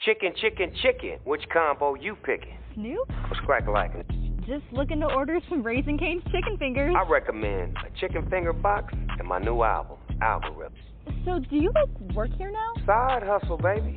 Chicken, chicken, chicken. Which combo you picking? Snoop? What's crack-a-lackin'? Just looking to order some Raising Cane's chicken fingers. I recommend a chicken finger box and my new album, Algorithm. So do you, work here now? Side hustle, baby.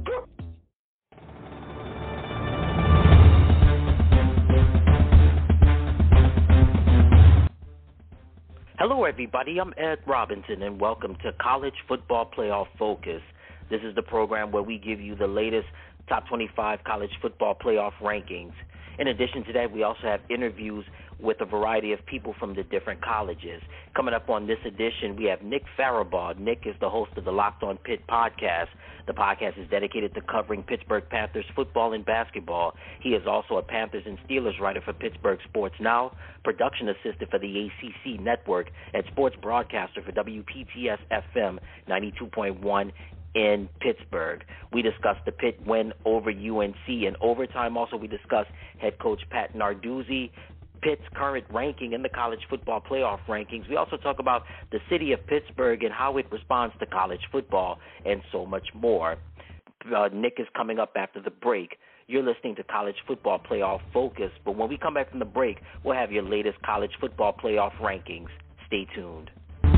Hello, everybody. I'm Ed Robinson, and welcome to College Football Playoff Focus. This is the program where we give you the latest top 25 college football playoff rankings. In addition to that, we also have interviews with a variety of people from the different colleges. Coming up on this edition, we have Nick Farabaugh. Nick is the host of the Locked On Pitt podcast. The podcast is dedicated to covering Pittsburgh Panthers football and basketball. He is also a Panthers and Steelers writer for Pittsburgh Sports Now, production assistant for the ACC Network, and sports broadcaster for WPTS FM 92.1 in Pittsburgh. We discussed the Pitt win over UNC in overtime. Also, we discussed head coach Pat Narduzzi, Pitt's current ranking in the college football playoff rankings. We also talk about the city of Pittsburgh and how it responds to college football and so much more. Nick is coming up after the break. You're listening to College Football Playoff Focus, but when we come back from the break, we'll have your latest college football playoff rankings. Stay tuned.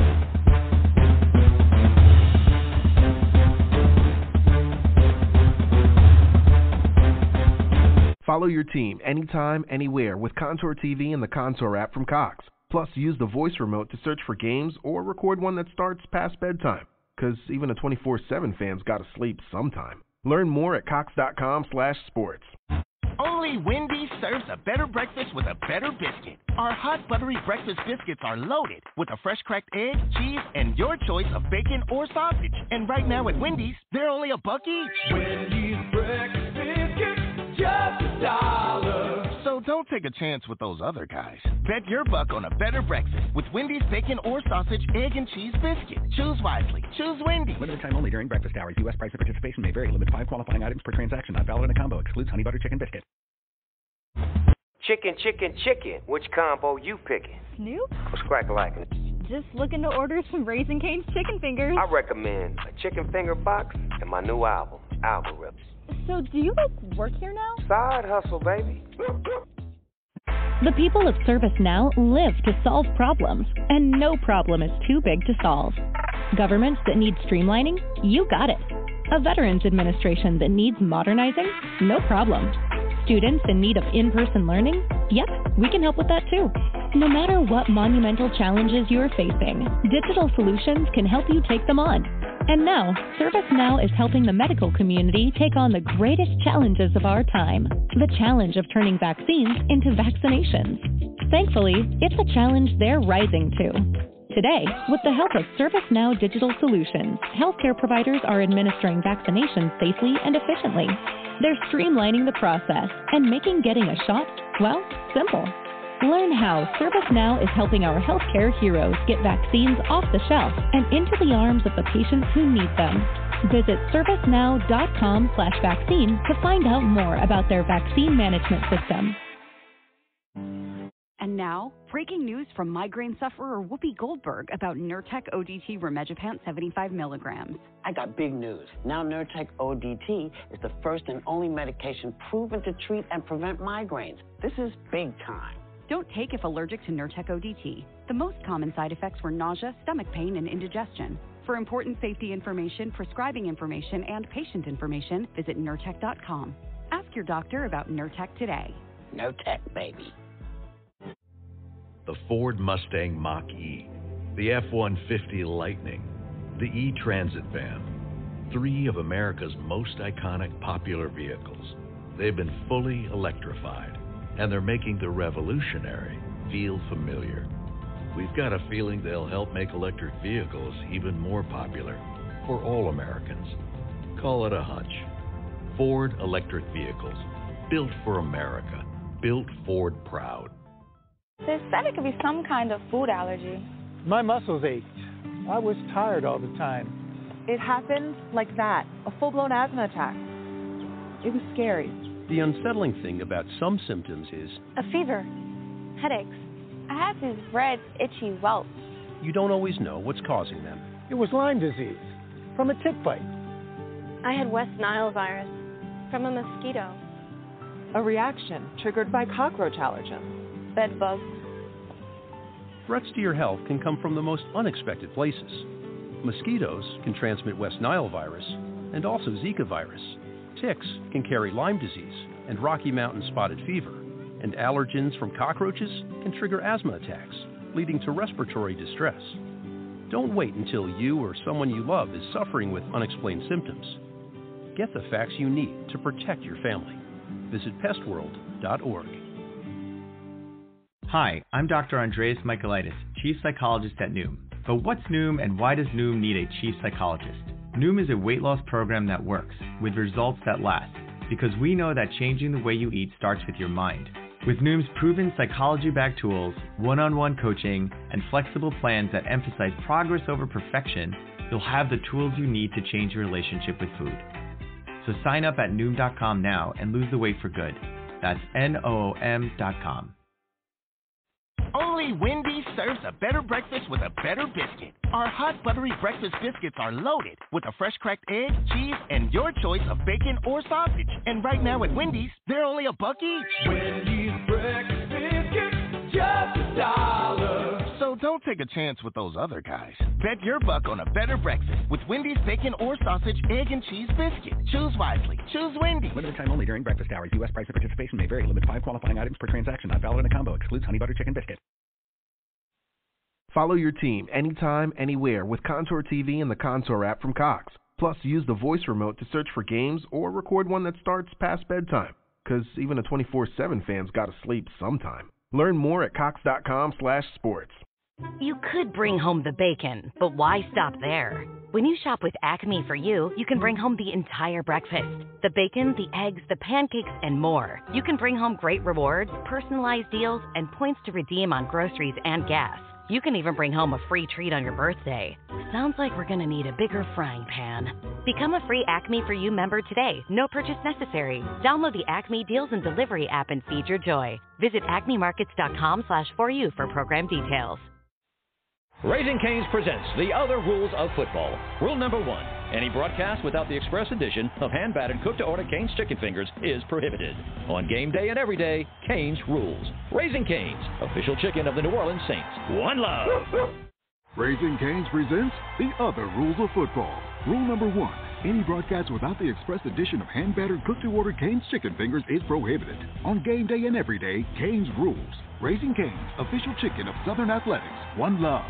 Follow your team anytime, anywhere with Contour TV and the Contour app from Cox. Plus, use the voice remote to search for games or record one that starts past bedtime. Because even a 24/7 fan's got to sleep sometime. Learn more at cox.com/sports. Only Wendy's serves a better breakfast with a better biscuit. Our hot, buttery breakfast biscuits are loaded with a fresh cracked egg, cheese, and your choice of bacon or sausage. And right now at Wendy's, they're only $1 each. Wendy's breakfast biscuits, just $1. So don't take a chance with those other guys. Bet your buck on a better breakfast with Wendy's bacon or sausage, egg, and cheese biscuit. Choose wisely. Choose Wendy's. Limited time only during breakfast hours. U.S. price and participation may vary. Limit 5 qualifying items per transaction. Not valid in a combo. Excludes honey butter chicken biscuit. Chicken, chicken, chicken. Which combo you picking? Snoop? What's crack-a-lackin'? Just looking to order some Raising Cane's chicken fingers. I recommend a chicken finger box and my new album, Algorithm. So do you, work here now? Side hustle, baby. The people of ServiceNow live to solve problems, and no problem is too big to solve. Governments that need streamlining? You got it. A Veterans Administration that needs modernizing? No problem. Students in need of in-person learning? Yep, we can help with that too. No matter what monumental challenges you're facing, digital solutions can help you take them on. And now, ServiceNow is helping the medical community take on the greatest challenges of our time, the challenge of turning vaccines into vaccinations. Thankfully, it's a challenge they're rising to. Today, with the help of ServiceNow Digital Solutions, healthcare providers are administering vaccinations safely and efficiently. They're streamlining the process and making getting a shot, well, simple. Learn how ServiceNow is helping our healthcare heroes get vaccines off the shelf and into the arms of the patients who need them. Visit servicenow.com/vaccine to find out more about their vaccine management system. And now, breaking news from migraine sufferer Whoopi Goldberg about Nurtec ODT Rimegepant 75 milligrams. I got big news. Now Nurtec ODT is the first and only medication proven to treat and prevent migraines. This is big time. Don't take if allergic to Nurtec ODT. The most common side effects were nausea, stomach pain, and indigestion. For important safety information, prescribing information, and patient information, visit Nurtec.com. Ask your doctor about Nurtec today. Nurtec, baby. The Ford Mustang Mach-E, the F-150 Lightning, the E-Transit van, 3 of America's most iconic popular vehicles. They've been fully electrified, and they're making the revolutionary feel familiar. We've got a feeling they'll help make electric vehicles even more popular for all Americans. Call it a hunch. Ford Electric Vehicles, built for America, built Ford proud. They said it could be some kind of food allergy. My muscles ached. I was tired all the time. It happened like that, a full-blown asthma attack. It was scary. The unsettling thing about some symptoms is a fever, headaches. I have these red, itchy welts. You don't always know what's causing them. It was Lyme disease from a tick bite. I had West Nile virus. From a mosquito. A reaction triggered by cockroach allergens. Bed bugs. Threats to your health can come from the most unexpected places. Mosquitoes can transmit West Nile virus and also Zika virus. Ticks can carry Lyme disease and Rocky Mountain spotted fever. And allergens from cockroaches can trigger asthma attacks, leading to respiratory distress. Don't wait until you or someone you love is suffering with unexplained symptoms. Get the facts you need to protect your family. Visit pestworld.org. Hi, I'm Dr. Andreas Michaelitis, Chief Psychologist at Noom. But what's Noom and why does Noom need a Chief Psychologist? Noom is a weight loss program that works, with results that last, because we know that changing the way you eat starts with your mind. With Noom's proven psychology-backed tools, one-on-one coaching, and flexible plans that emphasize progress over perfection, you'll have the tools you need to change your relationship with food. So sign up at Noom.com now and lose the weight for good. That's Noom.com. Only Wendy's serves a better breakfast with a better biscuit. Our hot buttery breakfast biscuits are loaded with a fresh cracked egg, cheese, and your choice of bacon or sausage. And right now at Wendy's, they're only $1 each. Wendy's breakfast biscuits, just $1. So don't take a chance with those other guys. Bet your buck on a better breakfast with Wendy's bacon or sausage, egg, and cheese biscuit. Choose wisely. Choose Wendy's. Limited time only during breakfast hours. U.S. price and participation may vary. Limit 5 qualifying items per transaction. Not valid in a combo. Excludes honey butter chicken biscuit. Follow your team anytime, anywhere with Contour TV and the Contour app from Cox. Plus, use the voice remote to search for games or record one that starts past bedtime. Because even a 24/7 fan's got to sleep sometime. Learn more at cox.com/sports. You could bring home the bacon, but why stop there? When you shop with Acme for You, you can bring home the entire breakfast. The bacon, the eggs, the pancakes, and more. You can bring home great rewards, personalized deals, and points to redeem on groceries and gas. You can even bring home a free treat on your birthday. Sounds like we're going to need a bigger frying pan. Become a free Acme for You member today. No purchase necessary. Download the Acme Deals and Delivery app and feed your joy. Visit acmemarkets.com/4u for program details. Raising Cane's presents The Other Rules of Football. Rule number 1. Any broadcast without the express addition of hand-battered cooked-to-order Cane's chicken fingers is prohibited. On game day and every day, Cane's rules. Raising Cane's, official chicken of the New Orleans Saints. One love. Raising Cane's presents The Other Rules of Football. Rule number 1. Any broadcast without the express addition of hand-battered cooked-to-order Cane's chicken fingers is prohibited. On game day and every day, Cane's rules. Raising Cane's, official chicken of Southern Athletics. One love.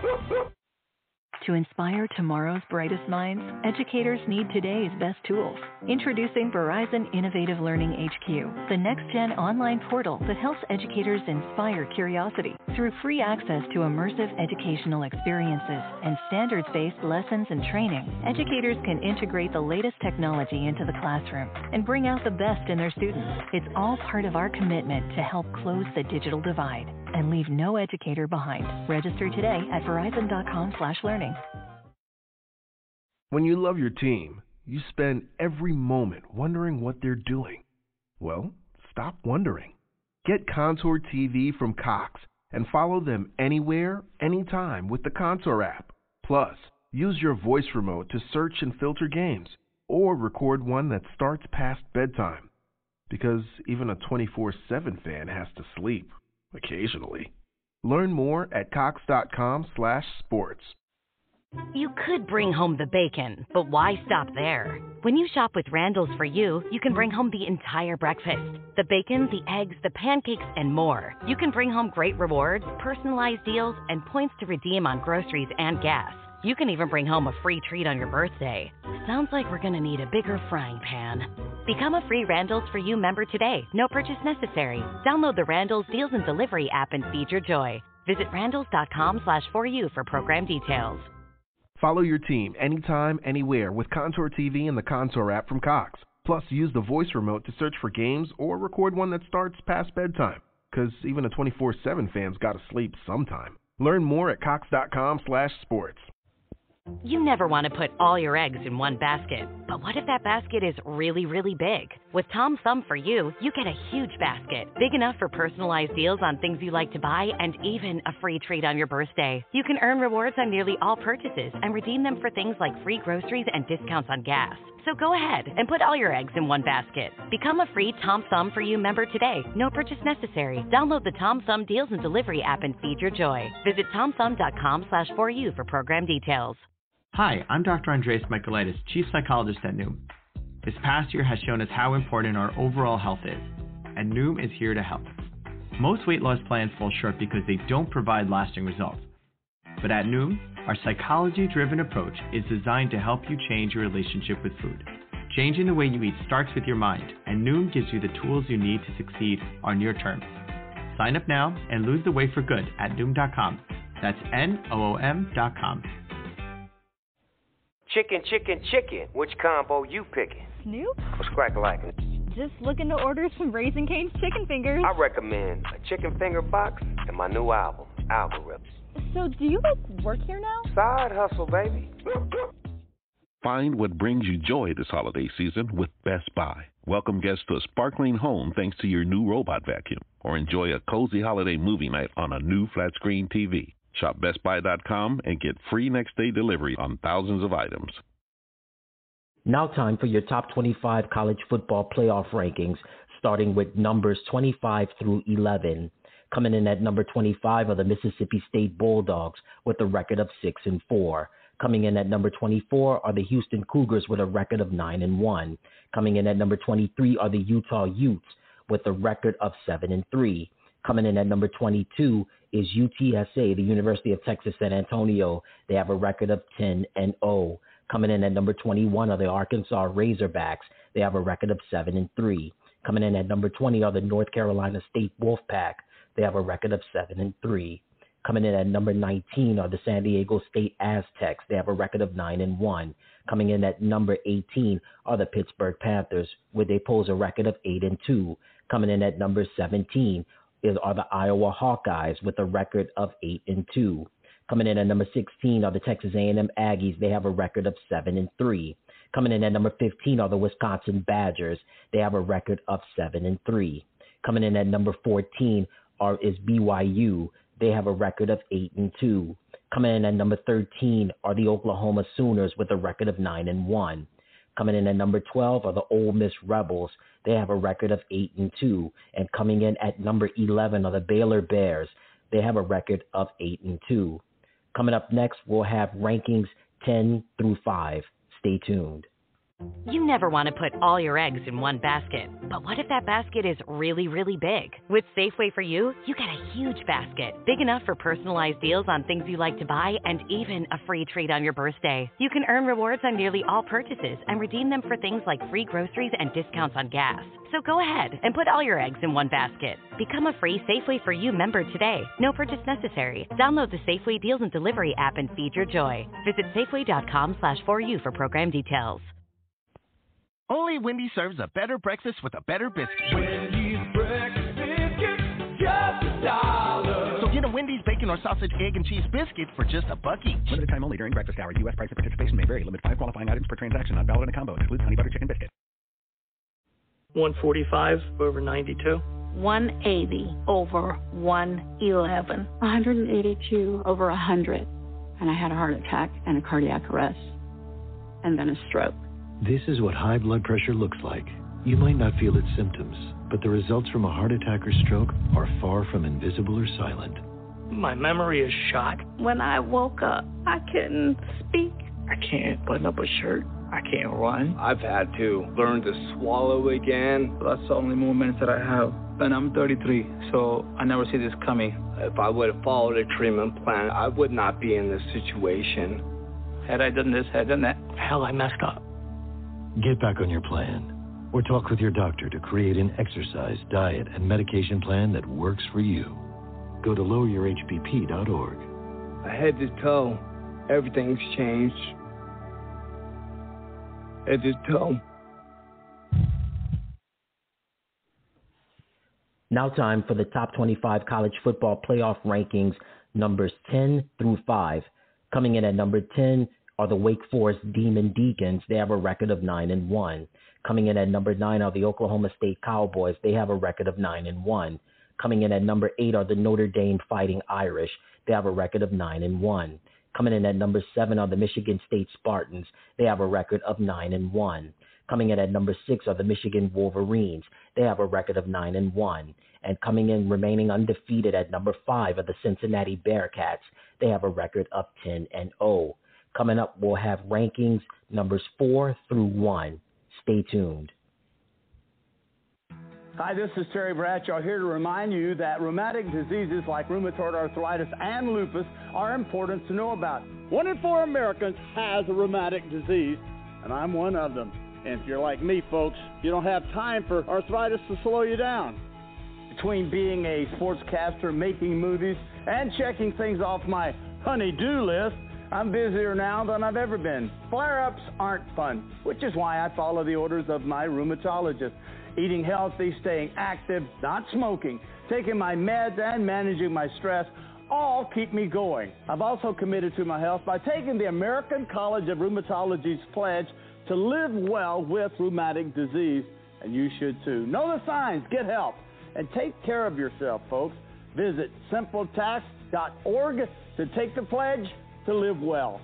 To inspire tomorrow's brightest minds, educators need today's best tools. Introducing Verizon Innovative Learning HQ, the next-gen online portal that helps educators inspire curiosity. Through free access to immersive educational experiences and standards-based lessons and training, educators can integrate the latest technology into the classroom and bring out the best in their students. It's all part of our commitment to help close the digital divide and leave no educator behind. Register today at verizon.com/learning. When you love your team, you spend every moment wondering what they're doing. Well, stop wondering. Get Contour TV from Cox and follow them anywhere, anytime with the Contour app. Plus, use your voice remote to search and filter games or record one that starts past bedtime. Because even a 24/7 fan has to sleep, occasionally. Learn more at cox.com/sports. You could bring home the bacon, but why stop there? When you shop with Randall's for You, you can bring home the entire breakfast. The bacon, the eggs, the pancakes, and more. You can bring home great rewards, personalized deals, and points to redeem on groceries and gas. You can even bring home a free treat on your birthday. Sounds like we're going to need a bigger frying pan. Become a free Randall's for You member today. No purchase necessary. Download the Randall's Deals and Delivery app and feed your joy. Visit randalls.com/4u for program details. Follow your team anytime, anywhere with Contour TV and the Contour app from Cox. Plus, use the voice remote to search for games or record one that starts past bedtime. Because even a 24/7 fan's got to sleep sometime. Learn more at cox.com/sports. You never want to put all your eggs in one basket. But what if that basket is really, really big? With Tom Thumb for You, you get a huge basket, big enough for personalized deals on things you like to buy and even a free treat on your birthday. You can earn rewards on nearly all purchases and redeem them for things like free groceries and discounts on gas. So go ahead and put all your eggs in one basket. Become a free Tom Thumb for You member today. No purchase necessary. Download the Tom Thumb Deals and Delivery app and feed your joy. Visit TomThumb.com/4U for program details. Hi, I'm Dr. Andreas Michaelitis, Chief Psychologist at Noom. This past year has shown us how important our overall health is, and Noom is here to help. Most weight loss plans fall short because they don't provide lasting results. But at Noom, our psychology-driven approach is designed to help you change your relationship with food. Changing the way you eat starts with your mind, and Noom gives you the tools you need to succeed on your terms. Sign up now and lose the weight for good at Noom.com. That's Noom.com. Chicken, chicken, chicken. Which combo you picking? Snoop? What's crack-a-lackin'? Just looking to order some Raising Cane's chicken fingers. I recommend a chicken finger box and my new album, Algorithm. So do you work here now? Side hustle, baby. Find what brings you joy this holiday season with Best Buy. Welcome guests to a sparkling home thanks to your new robot vacuum. Or enjoy a cozy holiday movie night on a new flat-screen TV. Shop BestBuy.com and get free next-day delivery on thousands of items. Now time for your top 25 college football playoff rankings, starting with numbers 25 through 11. Coming in at number 25 are the Mississippi State Bulldogs with a record of 6-4. Coming in at number 24 are the Houston Cougars with a record of 9-1. Coming in at number 23 are the Utah Utes with a record of 7-3. Coming in at number 22 is UTSA, the University of Texas San Antonio. They have a record of 10-0. Coming in at number 21 are the Arkansas Razorbacks. They have a record of 7-3. Coming in at number 20 are the North Carolina State Wolfpack. They have a record of 7-3. Coming in at number 19 are the San Diego State Aztecs. They have a record of 9-1. Coming in at number 18 are the Pittsburgh Panthers, where they pose a record of 8-2. Coming in at number 17 are the Iowa Hawkeyes with a record of 8-2. Coming in at number 16 are the Texas A&M Aggies. They have a record of 7-3. Coming in at number 15 are the Wisconsin Badgers. They have a record of 7-3. Coming in at number 14 is BYU. They have a record of 8-2. Coming in at number 13 are the Oklahoma Sooners with a record of 9-1. Coming in at number 12 are the Ole Miss Rebels. They have a record of 8-2. And coming in at number 11 are the Baylor Bears. They have a record of 8-2. Coming up next, we'll have rankings 10 through 5. Stay tuned. You never want to put all your eggs in one basket. But what if that basket is really, really big? With Safeway for You, you get a huge basket, big enough for personalized deals on things you like to buy and even a free treat on your birthday. You can earn rewards on nearly all purchases and redeem them for things like free groceries and discounts on gas. So go ahead and put all your eggs in one basket. Become a free Safeway for You member today. No purchase necessary. Download the Safeway Deals and Delivery app and feed your joy. Visit Safeway.com/4U for program details. Only Wendy's serves a better breakfast with a better biscuit. Wendy's breakfast biscuit, just $1. So get a Wendy's bacon or sausage, egg, and cheese biscuit for just $1 each. Limited time only during breakfast hour. U.S. price and participation may vary. Limit 5 qualifying items per transaction. Not valid in a combo. Excludes honey butter chicken biscuit. 145 over 92. 180 over 111. 182 over 100. And I had a heart attack and a cardiac arrest. And then a stroke. This is what high blood pressure looks like. You might not feel its symptoms, but the results from a heart attack or stroke are far from invisible or silent. My memory is shot. When I woke up, I couldn't speak. I can't button up a shirt. I can't run. I've had to learn to swallow again. That's the only moments that I have. And I'm 33, so I never see this coming. If I would have followed a treatment plan, I would not be in this situation. Had I done this, had I done that, hell, I messed up. Get back on your plan, or talk with your doctor to create an exercise, diet, and medication plan that works for you. Go to loweryourhbp.org. Head to toe, everything's changed. Head to toe. Now time for the top 25 college football playoff rankings, numbers 10 through 5. Coming in at number 10 are the Wake Forest Demon Deacons. They have a record of 9-1. Coming in at number 9 are the Oklahoma State Cowboys. They have a record of 9-1. Coming in at number 8 are the Notre Dame Fighting Irish. They have a record of 9-1. Coming in at number 7 are the Michigan State Spartans. They have a record of 9-1. Coming in at number 6 are the Michigan Wolverines. They have a record of 9-1. And coming in remaining undefeated at number 5 are the Cincinnati Bearcats. They have a record of 10-0. Coming up, we'll have rankings numbers 4 through 1. Stay tuned. Hi, this is Terry Bradshaw here to remind you that rheumatic diseases like rheumatoid arthritis and lupus are important to know about. 1 in 4 Americans has a rheumatic disease, and I'm one of them. And if you're like me, folks, you don't have time for arthritis to slow you down. Between being a sportscaster, making movies, and checking things off my honey-do list, I'm busier now than I've ever been. Flare-ups aren't fun, which is why I follow the orders of my rheumatologist. Eating healthy, staying active, not smoking, taking my meds, and managing my stress all keep me going. I've also committed to my health by taking the American College of Rheumatology's pledge to live well with rheumatic disease, and you should too. Know the signs, get help, and take care of yourself, folks. Visit simpletask.org to take the pledge to live well.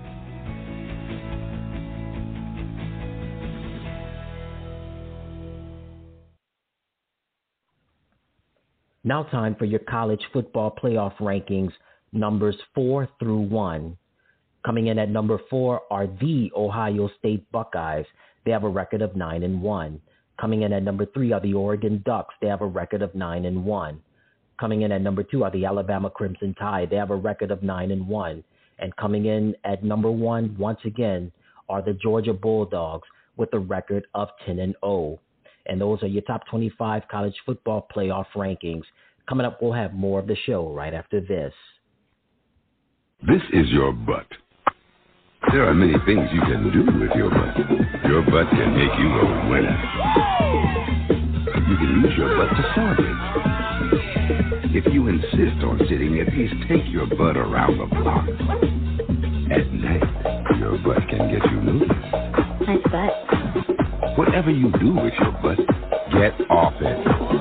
Now time for your college football playoff rankings, numbers 4 through 1. Coming in at number 4 are the Ohio State Buckeyes. They have a record of 9-1. Coming in at number 3 are the Oregon Ducks. They have a record of 9-1. Coming in at number 2 are the Alabama Crimson Tide. They have a record of 9-1. And coming in at number 1, once again, are the Georgia Bulldogs with a record of 10-0. And those are your top 25 college football playoff rankings. Coming up, we'll have more of the show right after this. This is your butt. There are many things you can do with your butt. Your butt can make you a winner. You can use your butt to celebrate. If you insist on sitting, at least take your butt around the block. At night, your butt can get you moving. Nice butt. Whatever you do with your butt, get off it.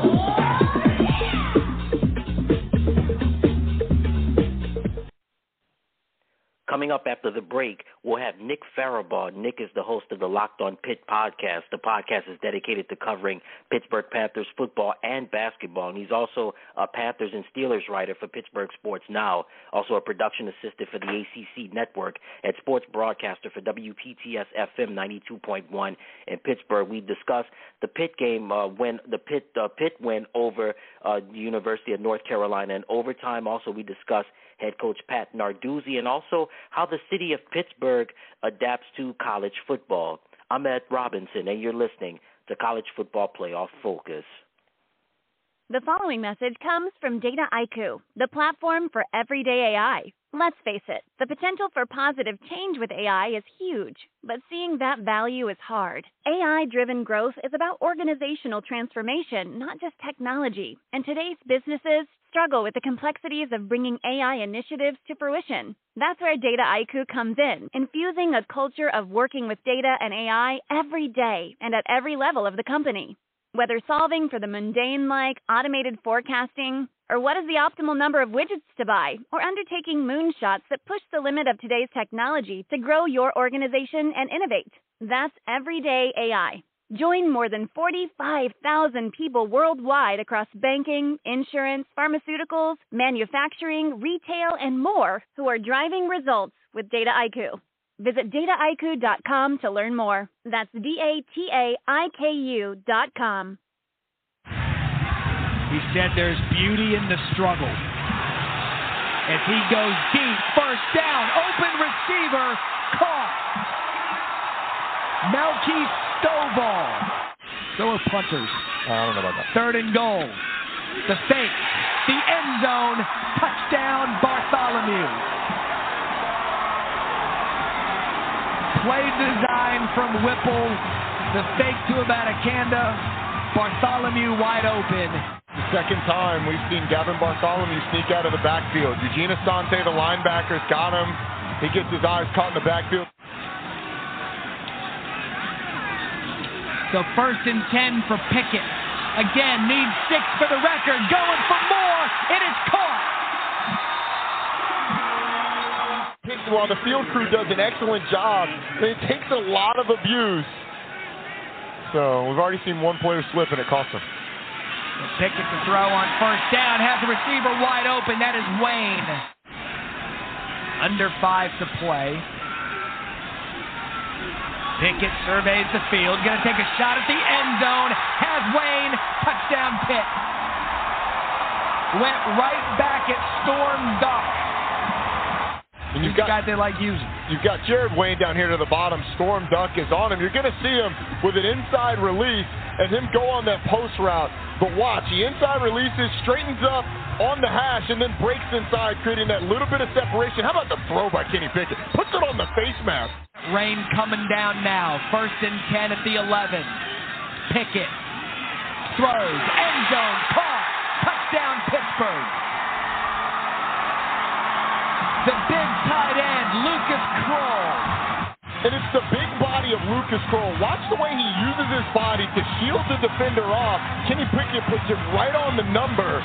Coming up after the break, we'll have Nick Farabaugh. Nick is the host of the Locked on Pitt podcast. The podcast is dedicated to covering Pittsburgh Panthers football and basketball, and he's also a Panthers and Steelers writer for Pittsburgh Sports Now, also a production assistant for the ACC Network and sports broadcaster for WPTS FM 92.1 in Pittsburgh. We discussed the Pitt game when the Pitt win over the University of North Carolina in overtime. Also, we discussed head coach Pat Narduzzi, and also how the city of Pittsburgh adapts to college football. I'm Ed Robinson, and you're listening to College Football Playoff Focus. The following message comes from Data IQ, the platform for everyday AI. Let's face it, the potential for positive change with AI is huge, but seeing that value is hard. AI-driven growth is about organizational transformation, not just technology, and today's businesses struggle with the complexities of bringing AI initiatives to fruition. That's where Data IQ comes in, infusing a culture of working with data and AI every day and at every level of the company. Whether solving for the mundane like automated forecasting, or what is the optimal number of widgets to buy, or undertaking moonshots that push the limit of today's technology to grow your organization and innovate. That's Everyday AI. Join more than 45,000 people worldwide across banking, insurance, pharmaceuticals, manufacturing, retail, and more who are driving results with Data IQ. Visit dataiq.com to learn more. That's dataiku.com. He said there's beauty in the struggle. As he goes deep, first down, open receiver, caught. Melky Stovall. So are punters. I don't know about that. 3rd and goal. The fake. The end zone. Touchdown, Bartholomew. Play design from Whipple. The fake to Abanikanda. Bartholomew wide open. The second time we've seen Gavin Bartholomew sneak out of the backfield. Eugene Asante, the linebacker's got him. He gets his eyes caught in the backfield. So 1st and 10 for Pickett. Again, needs 6 for the record. Going for more. It is caught. While the field crew does an excellent job, it takes a lot of abuse. So we've already seen one player slip, and it cost him. Pickett to throw on first down, has the receiver wide open. That is Wayne. Under 5 to play. Pickett surveys the field, going to take a shot at the end zone. Has Wayne, touchdown Pitt. Went right back at Storm Duck. And you've got, they like using. You've got Jared Wayne down here to the bottom. Storm Duck is on him. You're going to see him with an inside release and him go on that post route. But watch, he inside releases, straightens up on the hash, and then breaks inside, creating that little bit of separation. How about the throw by Kenny Pickett? Puts it on the face mask. Rain coming down now. 1st and 10 at the 11. Pickett throws, end zone, caught, touchdown Pittsburgh. The big tight end, Lucas Kroll. And it's the big body of Lucas Kroll. Watch the way he uses his body to shield the defender off. Kenny Pickett puts it right on the number.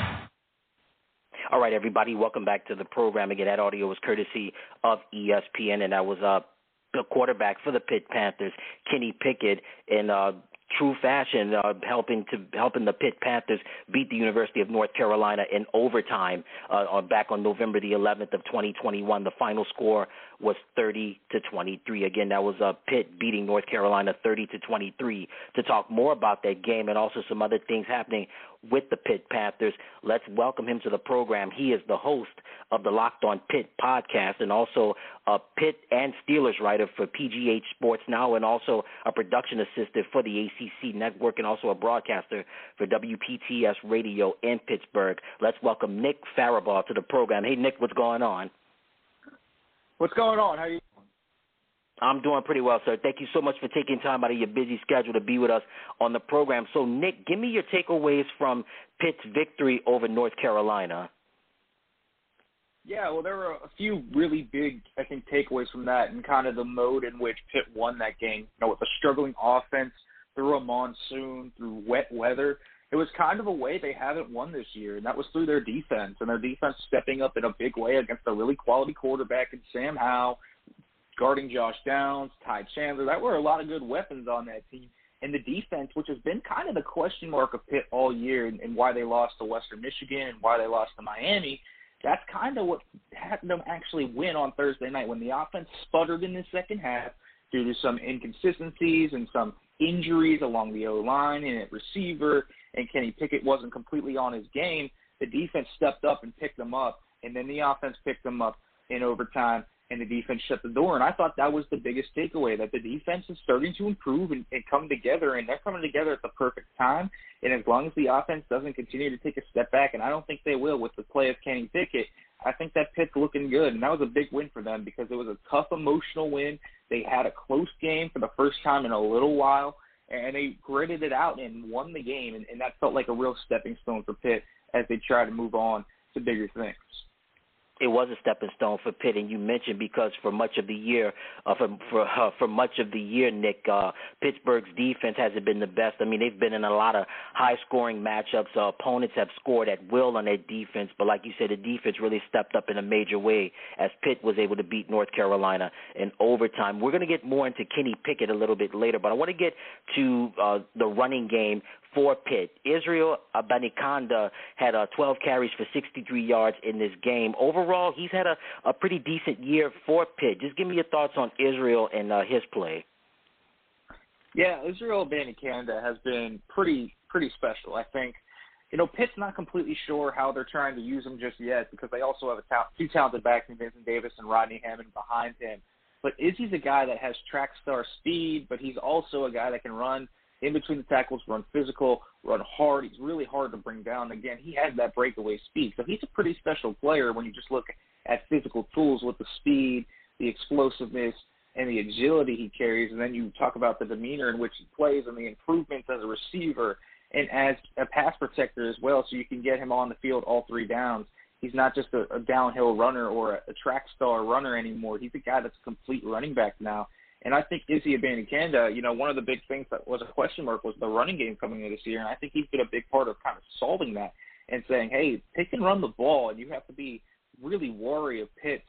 All right, everybody, welcome back to the program. Again, that audio was courtesy of ESPN, and that was the quarterback for the Pitt Panthers, Kenny Pickett, in true fashion, helping the Pitt Panthers beat the University of North Carolina in overtime back on November the 11th of 2021. The final score was 30-23. Again, that was Pitt beating North Carolina 30-23. To talk more about that game and also some other things happening with the Pitt Panthers, let's welcome him to the program. He is the host of the Locked On Pitt podcast and also a Pitt and Steelers writer for PGH Sports Now and also a production assistant for the ACC Network and also a broadcaster for WPTS Radio in Pittsburgh. Let's welcome Nick Farabaugh to the program. Hey, Nick, what's going on? What's going on? How are you? I'm doing pretty well, sir. Thank you so much for taking time out of your busy schedule to be with us on the program. So, Nick, give me your takeaways from Pitt's victory over North Carolina. Yeah, well, there were a few really big, I think, takeaways from that and kind of the mode in which Pitt won that game. You know, with a struggling offense, through a monsoon, through wet weather. It was kind of a way they haven't won this year, and that was through their defense, and their defense stepping up in a big way against a really quality quarterback in Sam Howell, guarding Josh Downs, Ty Chandler. That were a lot of good weapons on that team. And the defense, which has been kind of the question mark of Pitt all year and why they lost to Western Michigan and why they lost to Miami, that's kind of what had them actually win on Thursday night when the offense sputtered in the second half due to some inconsistencies and some injuries along the O-line and at receiver, and Kenny Pickett wasn't completely on his game. The defense stepped up and picked them up, and then the offense picked them up in overtime, and the defense shut the door. And I thought that was the biggest takeaway, that the defense is starting to improve and come together, and they're coming together at the perfect time. And as long as the offense doesn't continue to take a step back, and I don't think they will with the play of Kenny Pickett, I think that Pitt's looking good. And that was a big win for them because it was a tough, emotional win. They had a close game for the first time in a little while, and they gritted it out and won the game. And that felt like a real stepping stone for Pitt as they try to move on to bigger things. It was a stepping stone for Pitt, and you mentioned because for much of the year, Nick, Pittsburgh's defense hasn't been the best. I mean, they've been in a lot of high-scoring matchups. Opponents have scored at will on their defense, but like you said, the defense really stepped up in a major way as Pitt was able to beat North Carolina in overtime. We're going to get more into Kenny Pickett a little bit later, but I want to get to the running game for Pitt. Israel Abanikanda had 12 carries for 63 yards in this game. Overall, he's had a pretty decent year for Pitt. Just give me your thoughts on Israel and his play. Yeah, Israel Abanikanda has been pretty special. I think, Pitt's not completely sure how they're trying to use him just yet because they also have two talented backs in Vincent Davis and Rodney Hammond behind him. But Izzy's a guy that has track star speed, but he's also a guy that can run in between the tackles, run physical, run hard. He's really hard to bring down. Again, he has that breakaway speed. So he's a pretty special player when you just look at physical tools with the speed, the explosiveness, and the agility he carries. And then you talk about the demeanor in which he plays and the improvements as a receiver and as a pass protector as well, so you can get him on the field all three downs. He's not just a downhill runner or a track star runner anymore. He's a guy that's a complete running back now. And I think Izzy Abanikanda, one of the big things that was a question mark was the running game coming into this year. And I think he's been a big part of kind of solving that and saying, hey, Pitt can run the ball, and you have to be really wary of Pitt's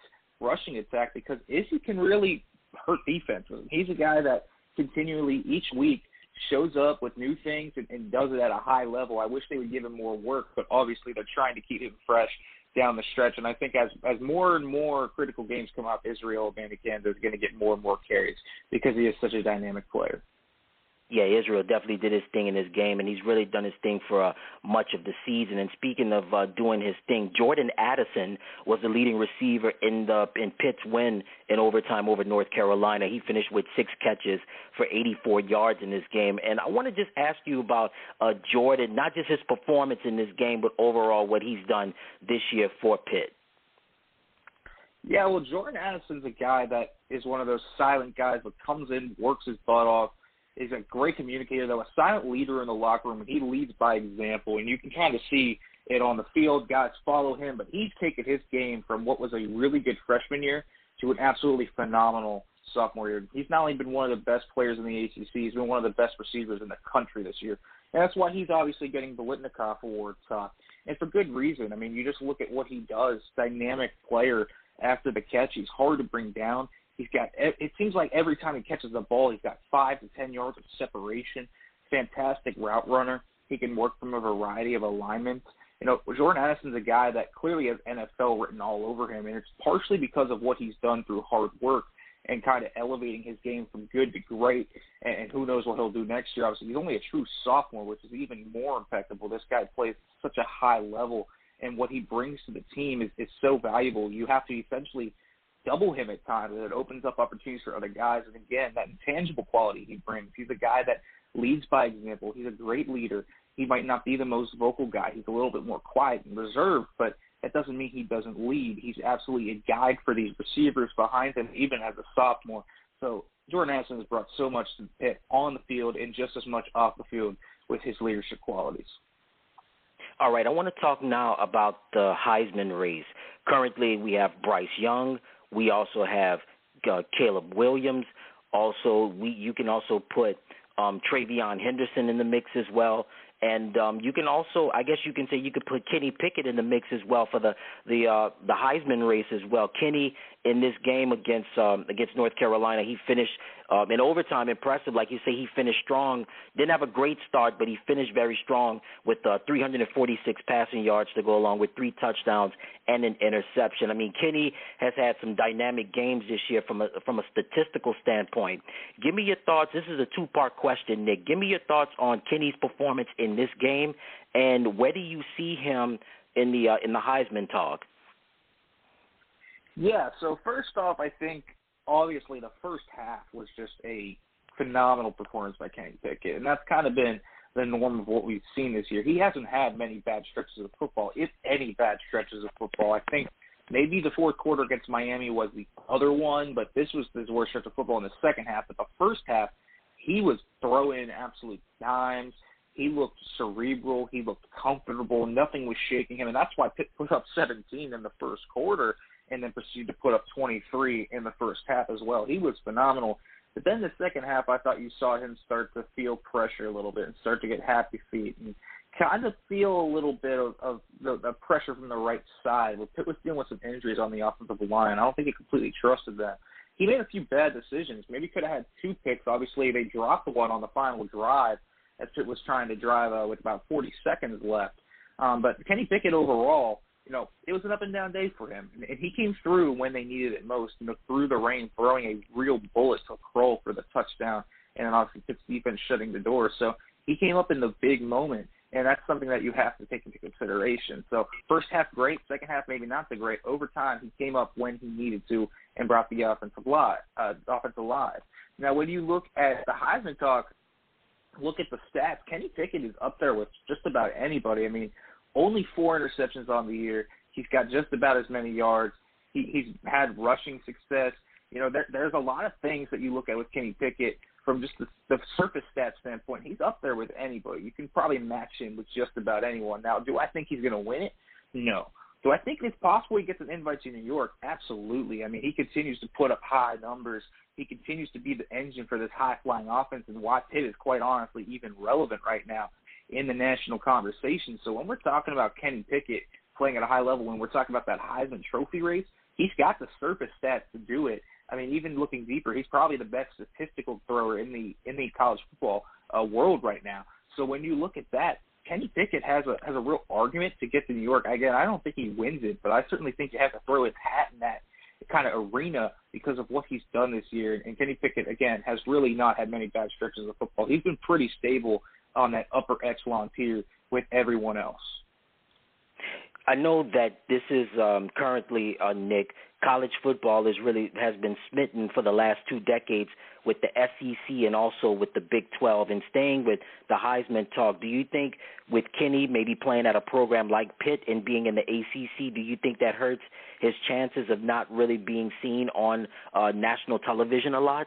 rushing attack because Izzy can really hurt defenses. He's a guy that continually each week shows up with new things and does it at a high level. I wish they would give him more work, but obviously they're trying to keep him fresh down the stretch. And I think as more and more critical games come out, Israel Abanikanda is going to get more and more carries because he is such a dynamic player. Yeah, Israel definitely did his thing in this game, and he's really done his thing for much of the season. And speaking of doing his thing, Jordan Addison was the leading receiver in Pitt's win in overtime over North Carolina. He finished with 6 catches for 84 yards in this game. And I want to just ask you about Jordan, not just his performance in this game, but overall what he's done this year for Pitt. Yeah, well, Jordan Addison's a guy that is one of those silent guys that comes in, works his butt off, is a great communicator, though, a silent leader in the locker room, and he leads by example. And you can kind of see it on the field. Guys follow him, but he's taken his game from what was a really good freshman year to an absolutely phenomenal sophomore year. He's not only been one of the best players in the ACC, he's been one of the best receivers in the country this year. And that's why he's obviously getting the Litnikoff Award. And for good reason. I mean, you just look at what he does, dynamic player after the catch. He's hard to bring down. He's got, it seems like every time he catches the ball, he's got 5 to 10 yards of separation. Fantastic route runner. He can work from a variety of alignments. You know, Jordan Addison's a guy that clearly has NFL written all over him, and it's partially because of what he's done through hard work and kind of elevating his game from good to great, and who knows what he'll do next year. Obviously, he's only a true sophomore, which is even more impeccable. This guy plays at such a high level, and what he brings to the team is so valuable. You have to essentially double him at times, and it opens up opportunities for other guys. And again, that intangible quality he brings. He's a guy that leads by example. He's a great leader. He might not be the most vocal guy. He's a little bit more quiet and reserved, but that doesn't mean he doesn't lead. He's absolutely a guide for these receivers behind him, even as a sophomore. So Jordan Addison has brought so much to Pitt on the field and just as much off the field with his leadership qualities. All right, I want to talk now about the Heisman race. Currently, we have Bryce Young. We also have Caleb Williams. Also, you can also put Travion Henderson in the mix as well. And you can also, I guess you can say you could put Kenny Pickett in the mix as well for the Heisman race as well. Kenny, in this game against North Carolina, he finished in overtime impressive. Like you say, he finished strong. Didn't have a great start, but he finished very strong with 346 passing yards to go along with 3 touchdowns and an interception. I mean, Kenny has had some dynamic games this year from a statistical standpoint. Give me your thoughts. This is a 2-part question, Nick. Give me your thoughts on Kenny's performance in this game, and where do you see him in the Heisman talk? Yeah, so first off, I think obviously the first half was just a phenomenal performance by Kenny Pickett, and that's kind of been the norm of what we've seen this year. He hasn't had many bad stretches of football, if any bad stretches of football. I think maybe the fourth quarter against Miami was the other one, but this was his worst stretch of football in the second half. But the first half, he was throwing absolute dimes. He looked cerebral. He looked comfortable. Nothing was shaking him, and that's why Pitt put up 17 in the first quarter and then proceeded to put up 23 in the first half as well. He was phenomenal. But then the second half, I thought you saw him start to feel pressure a little bit and start to get happy feet and kind of feel a little bit of the pressure from the right side. Pitt was dealing with some injuries on the offensive line. I don't think he completely trusted that. He made a few bad decisions. Maybe could have had 2 picks. Obviously, they dropped the one on the final drive as Pitt was trying to drive with about 40 seconds left. But Kenny Pickett overall, it was an up-and-down day for him. And he came through when they needed it most, through the rain, throwing a real bullet to Kroll for the touchdown, and then obviously Pitt's defense shutting the door. So he came up in the big moment, and that's something that you have to take into consideration. So first half, great. Second half, maybe not so great. Over time, he came up when he needed to and brought the offensive line. Now, when you look at the Heisman talk, look at the stats. Kenny Pickett is up there with just about anybody. I mean, only 4 interceptions on the year. He's got just about as many yards. He's had rushing success. There's a lot of things that you look at with Kenny Pickett from just the surface stats standpoint. He's up there with anybody. You can probably match him with just about anyone. Now, do I think he's going to win it? No. Do I think it's possible he gets an invite to New York? Absolutely. I mean, he continues to put up high numbers. He continues to be the engine for this high-flying offense, and why Pitt is quite honestly even relevant right now in the national conversation. So when we're talking about Kenny Pickett playing at a high level, when we're talking about that Heisman Trophy race, he's got the surface stats to do it. I mean, even looking deeper, he's probably the best statistical thrower in the college football world right now. So when you look at that, Kenny Pickett has a real argument to get to New York. Again, I don't think he wins it, but I certainly think you have to throw his hat in that kind of arena because of what he's done this year. And Kenny Pickett, again, has really not had many bad stretches of football. He's been pretty stable on that upper echelon tier with everyone else. I know that this is currently, Nick, college football has been smitten for the last 2 decades with the SEC and also with the Big 12. And staying with the Heisman talk, do you think with Kenny maybe playing at a program like Pitt and being in the ACC, do you think that hurts his chances of not really being seen on national television a lot?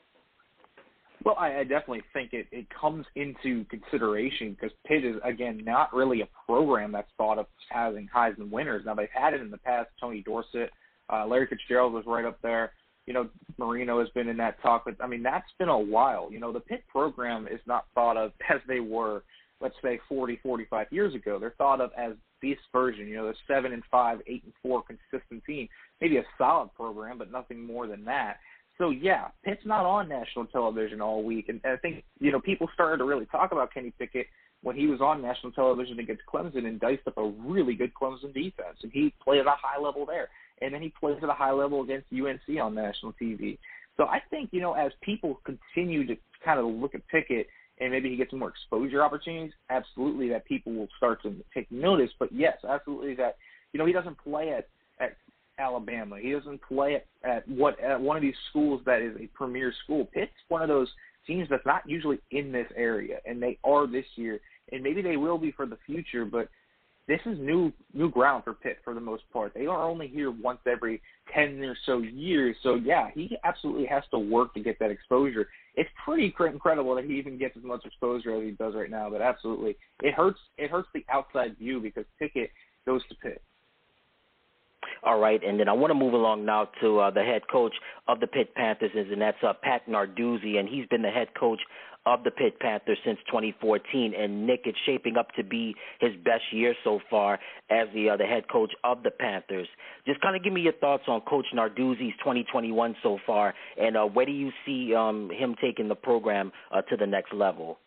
Well, I definitely think it comes into consideration because Pitt is, again, not really a program that's thought of having Heisman winners. Now, they've had it in the past. Tony Dorsett, Larry Fitzgerald was right up there. You know, Marino has been in that talk. But, I mean, that's been a while. You know, the Pitt program is not thought of as they were, let's say, 40, 45 years ago. They're thought of as this version, you know, the 7-5, 8-4 consistent team. Maybe a solid program, but nothing more than that. So, yeah, Pitt's not on national television all week. And I think, you know, people started to really talk about Kenny Pickett when he was on national television against Clemson and diced up a really good Clemson defense. And he played at a high level there. And then he plays at a high level against UNC on national TV. So I think, you know, as people continue to kind of look at Pickett and maybe he gets more exposure opportunities, absolutely that people will start to take notice. But, yes, absolutely that, you know, he doesn't play at Alabama. He doesn't play at one of these schools that is a premier school. Pitt's one of those teams that's not usually in this area, and they are this year, and maybe they will be for the future, but this is new ground for Pitt for the most part. They are only here once every 10 or so years, so, yeah, he absolutely has to work to get that exposure. It's pretty incredible that he even gets as much exposure as he does right now, but absolutely. It hurts the outside view because Pickett goes to Pitt. All right, and then I want to move along now to the head coach of the Pitt Panthers, and that's Pat Narduzzi, and he's been the head coach of the Pitt Panthers since 2014. And, Nick, it's shaping up to be his best year so far as the head coach of the Panthers. Just kind of give me your thoughts on Coach Narduzzi's 2021 so far, and where do you see him taking the program to the next level?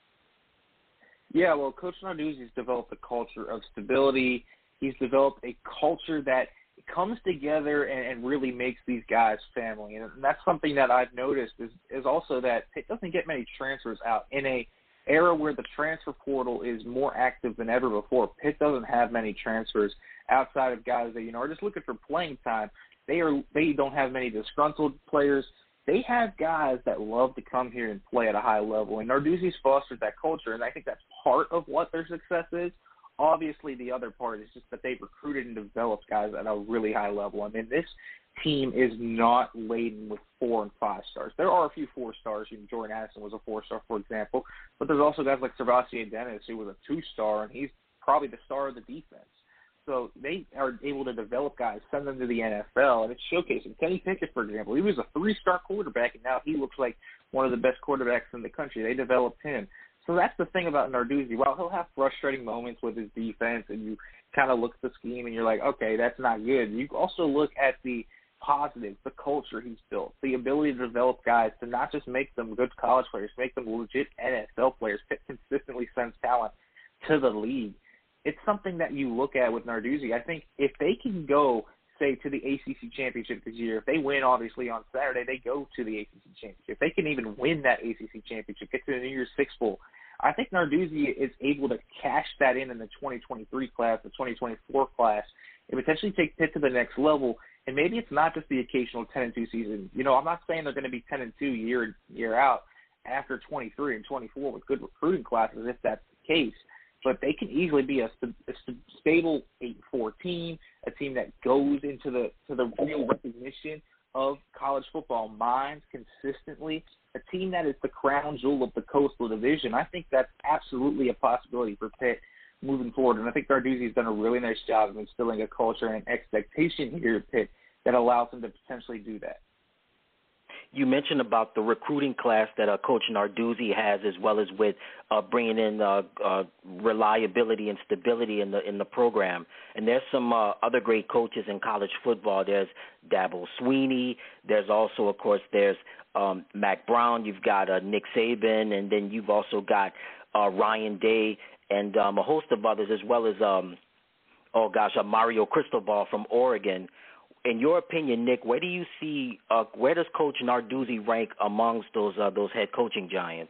Yeah, well, Coach Narduzzi's developed a culture of stability. He's developed a culture that comes together and really makes these guys family. And that's something that I've noticed is also that Pitt doesn't get many transfers out. In a era where the transfer portal is more active than ever before, Pitt doesn't have many transfers outside of guys that, you know, are just looking for playing time. They don't have many disgruntled players. They have guys that love to come here and play at a high level. And Narduzzi's fostered that culture, and I think that's part of what their success is. Obviously, the other part is just that they've recruited and developed guys at a really high level. I mean, this team is not laden with 4 and 5 stars. There are a few 4 stars. You know, Jordan Addison was a 4-star, for example. But there's also guys like Servassier Dennis, who was a 2-star, and he's probably the star of the defense. So they are able to develop guys, send them to the NFL, and it's showcasing. Kenny Pickett, for example, he was a 3-star quarterback, and now he looks like one of the best quarterbacks in the country. They developed him. So that's the thing about Narduzzi. While he'll have frustrating moments with his defense and you kind of look at the scheme and you're like, okay, that's not good, you also look at the positives, the culture he's built, the ability to develop guys to not just make them good college players, make them legit NFL players. Pitt consistently sends talent to the league. It's something that you look at with Narduzzi. I think if they can go, say, to the ACC championship this year, if they win, obviously, on Saturday, they go to the ACC championship. If they can even win that ACC championship, get to the New Year's Six Bowl, I think Narduzzi is able to cash that in the 2023 class, the 2024 class, and potentially take Pitt to the next level. And maybe it's not just the occasional 10-2 season. You know, I'm not saying they're going to be 10-2 year in, year out after 23 and 24 with good recruiting classes, if that's the case. But they can easily be a stable 8-4 team, a team that goes into the real recognition of college football minds consistently, a team that is the crown jewel of the Coastal Division. I think that's absolutely a possibility for Pitt moving forward. And I think Narduzzi's done a really nice job of instilling a culture and expectation here at Pitt that allows him to potentially do that. you mentioned about the recruiting class that Coach Narduzzi has, as well as with bringing in reliability and stability in the program. And there's some other great coaches in college football. There's Dabo Swinney. There's also, of course, there's Mack Brown. You've got Nick Saban, and then you've also got Ryan Day and a host of others, as well as Mario Cristobal from Oregon. In your opinion, Nick, where do you see where does Coach Narduzzi rank amongst those head coaching giants?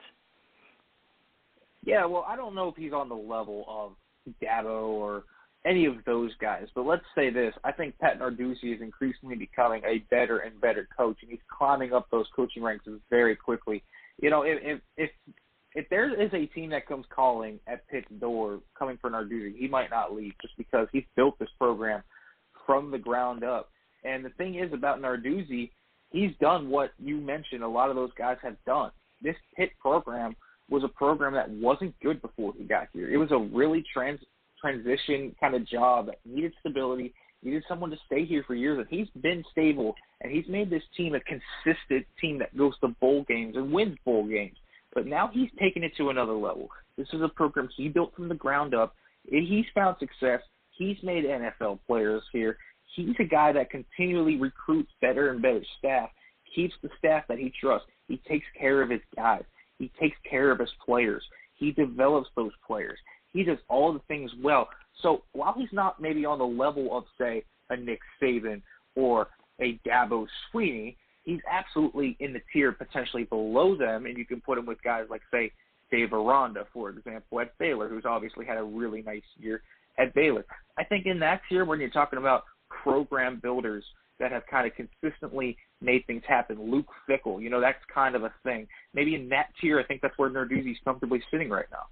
Yeah, well, I don't know if he's on the level of Dabo or any of those guys, but let's say this. I think Pat Narduzzi is increasingly becoming a better and better coach, and he's climbing up those coaching ranks very quickly. You know, if there is a team that comes calling at Pitt's door coming for Narduzzi, he might not leave just because he's built this program from the ground up. And the thing is about Narduzzi, he's done what you mentioned a lot of those guys have done. This Pitt program was a program that wasn't good before he got here. It was a really transition kind of job that needed stability, needed someone to stay here for years. And he's been stable, and he's made this team a consistent team that goes to bowl games and wins bowl games. But now he's taken it to another level. This is a program he built from the ground up. He's found success. He's made NFL players here. He's a guy that continually recruits better and better staff, keeps the staff that he trusts. He takes care of his guys. He takes care of his players. He develops those players. He does all the things well. So while he's not maybe on the level of, say, a Nick Saban or a Dabo Swinney, he's absolutely in the tier potentially below them, and you can put him with guys like, say, Dave Aranda, for example, at Baylor, who's obviously had a really nice year at Baylor. I think in that tier, when you're talking about program builders that have kind of consistently made things happen, Luke Fickell, you know, that's kind of a thing. Maybe in that tier, I think that's where Narduzzi's comfortably sitting right now.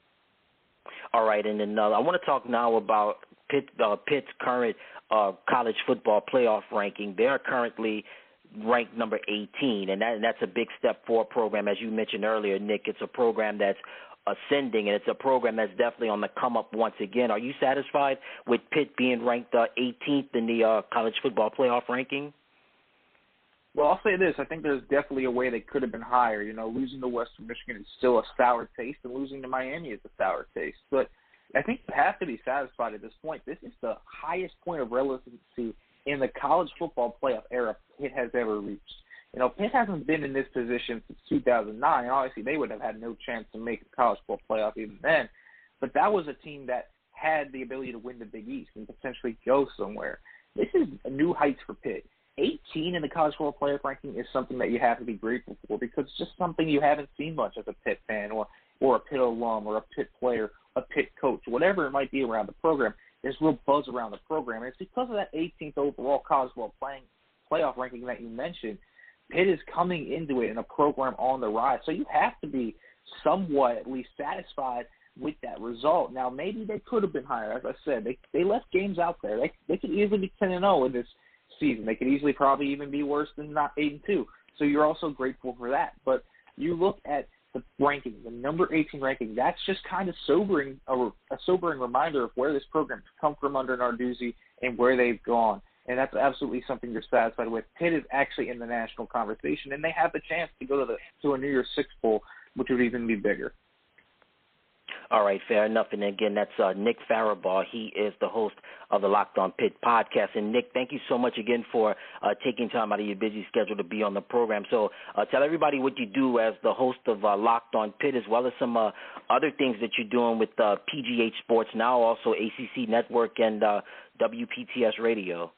All right, and then I want to talk now about Pitt's current college football playoff ranking. They are currently ranked number 18, and that's a big step for a program. As you mentioned earlier, Nick, it's a program that's ascending, and it's a program that's definitely on the come up once again. Are you satisfied with Pitt being ranked 18th in the college football playoff ranking? Well, I'll say this. I think there's definitely a way they could have been higher. You know, losing to Western Michigan is still a sour taste, and losing to Miami is a sour taste. But I think you have to be satisfied at this point. This is the highest point of relevancy in the college football playoff era Pitt has ever reached. You know, Pitt hasn't been in this position since 2009, and obviously they would have had no chance to make the college football playoff even then. But that was a team that had the ability to win the Big East and potentially go somewhere. This is a new heights for Pitt. 18 in the college football playoff ranking is something that you have to be grateful for because it's just something you haven't seen much as a Pitt fan or a Pitt alum or a Pitt player, a Pitt coach, whatever it might be around the program. There's real buzz around the program, and it's because of that 18th overall college football playoff ranking that you mentioned. Pitt is coming into it in a program on the rise, so you have to be somewhat at least satisfied with that result. Now, maybe they could have been higher. As I said, they left games out there. They could easily be 10-0 in this season. They could easily probably even be worse than not 8-2. So you're also grateful for that. But you look at the ranking, the number 18 ranking, that's just kind of sobering, a sobering reminder of where this program has come from under Narduzzi and where they've gone. And that's absolutely something you're satisfied with. Pitt is actually in the national conversation, and they have the chance to go to a New Year's Six Bowl, which would even be bigger. All right, fair enough. And again, that's Nick Farabaugh. He is the host of the Locked On Pitt podcast. And Nick, thank you so much again for taking time out of your busy schedule to be on the program. So tell everybody what you do as the host of Locked On Pitt, as well as some other things that you're doing with PGH Sports now, also ACC Network and WPTS Radio.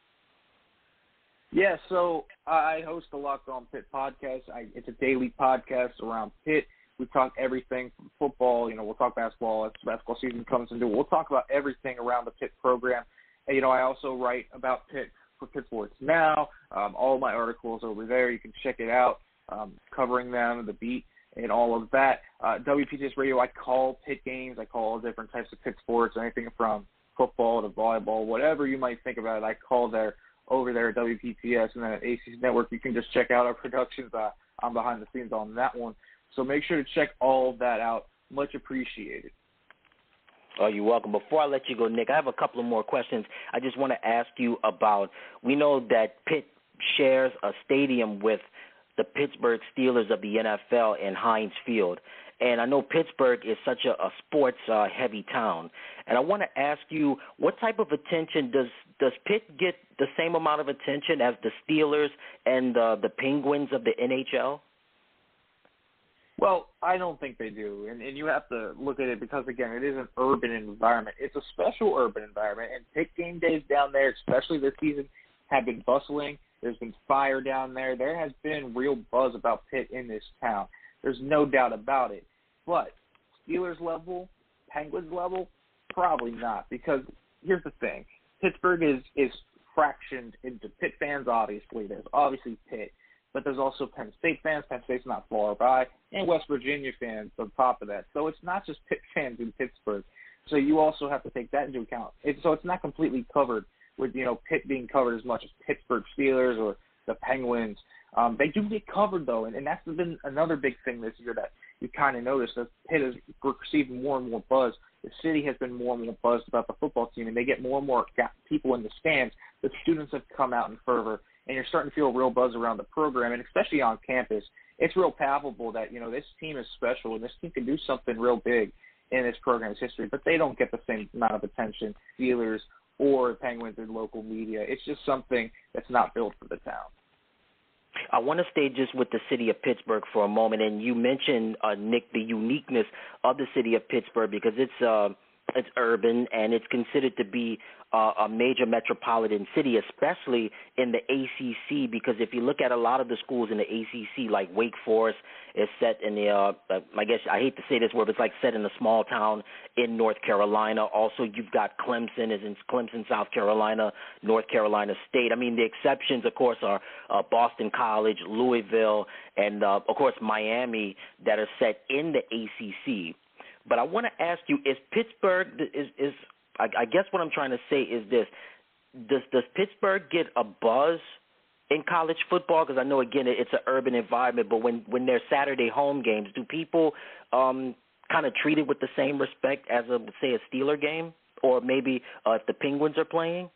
Yeah, so I host the Locked On Pitt podcast. It's a daily podcast around Pitt. We talk everything from football. You know, we'll talk basketball as basketball season comes into it. We'll talk about everything around the Pitt program. And, you know, I also write about Pitt for Pitt Sports Now. All my articles over there, you can check it out, covering them, the beat, and all of that. WPTS Radio, I call Pitt games. I call all different types of Pitt sports, anything from football to volleyball, whatever you might think about it. I call over there at WPTS, and then at ACC Network, you can just check out our productions. I'm behind the scenes on that one. So make sure to check all of that out. Much appreciated. Oh, you're welcome. Before I let you go, Nick, I have a couple of more questions. I just want to ask you about, we know that Pitt shares a stadium with the Pittsburgh Steelers of the NFL in Heinz Field. And I know Pittsburgh is such a sports-heavy town. And I want to ask you, what type of attention does Pitt get the same amount of attention as the Steelers and the Penguins of the NHL? Well, I don't think they do. And you have to look at it because, again, it is an urban environment. It's a special urban environment. And Pitt game days down there, especially this season, have been bustling. There's been fire down there. There has been real buzz about Pitt in this town. There's no doubt about it. But Steelers level, Penguins level, probably not. Because here's the thing. Pittsburgh is fractioned into Pitt fans, obviously. There's obviously Pitt. But there's also Penn State fans. Penn State's not far by. And West Virginia fans on top of that. So it's not just Pitt fans in Pittsburgh. So you also have to take that into account. So it's not completely covered with, Pitt being covered as much as Pittsburgh Steelers or the Penguins. They do get covered, though, and that's been another big thing this year that you kind of noticed, that Pitt has received more and more buzz. The city has been more and more buzzed about the football team, and they get more and more people in the stands. The students have come out in fervor, and you're starting to feel a real buzz around the program, and especially on campus. It's real palpable that, this team is special, and this team can do something real big in this program's history, but they don't get the same amount of attention, Steelers or Penguins in local media. It's just something that's not built for the town. I want to stay just with the city of Pittsburgh for a moment, and you mentioned, Nick, the uniqueness of the city of Pittsburgh because it's urban and it's considered to be a major metropolitan city, especially in the ACC, because if you look at a lot of the schools in the ACC, like Wake Forest is set in the, I guess I hate to say this word, but it's like set in a small town in North Carolina. Also, you've got Clemson, is in Clemson, South Carolina, North Carolina State. I mean, the exceptions, of course, are Boston College, Louisville, and, of course, Miami that are set in the ACC. But I want to ask you, is Pittsburgh I guess what I'm trying to say is this: does Pittsburgh get a buzz in college football? Because I know, again, it's an urban environment, but when there's Saturday home games, do people kind of treat it with the same respect as, say, a Steeler game, or maybe if the Penguins are playing?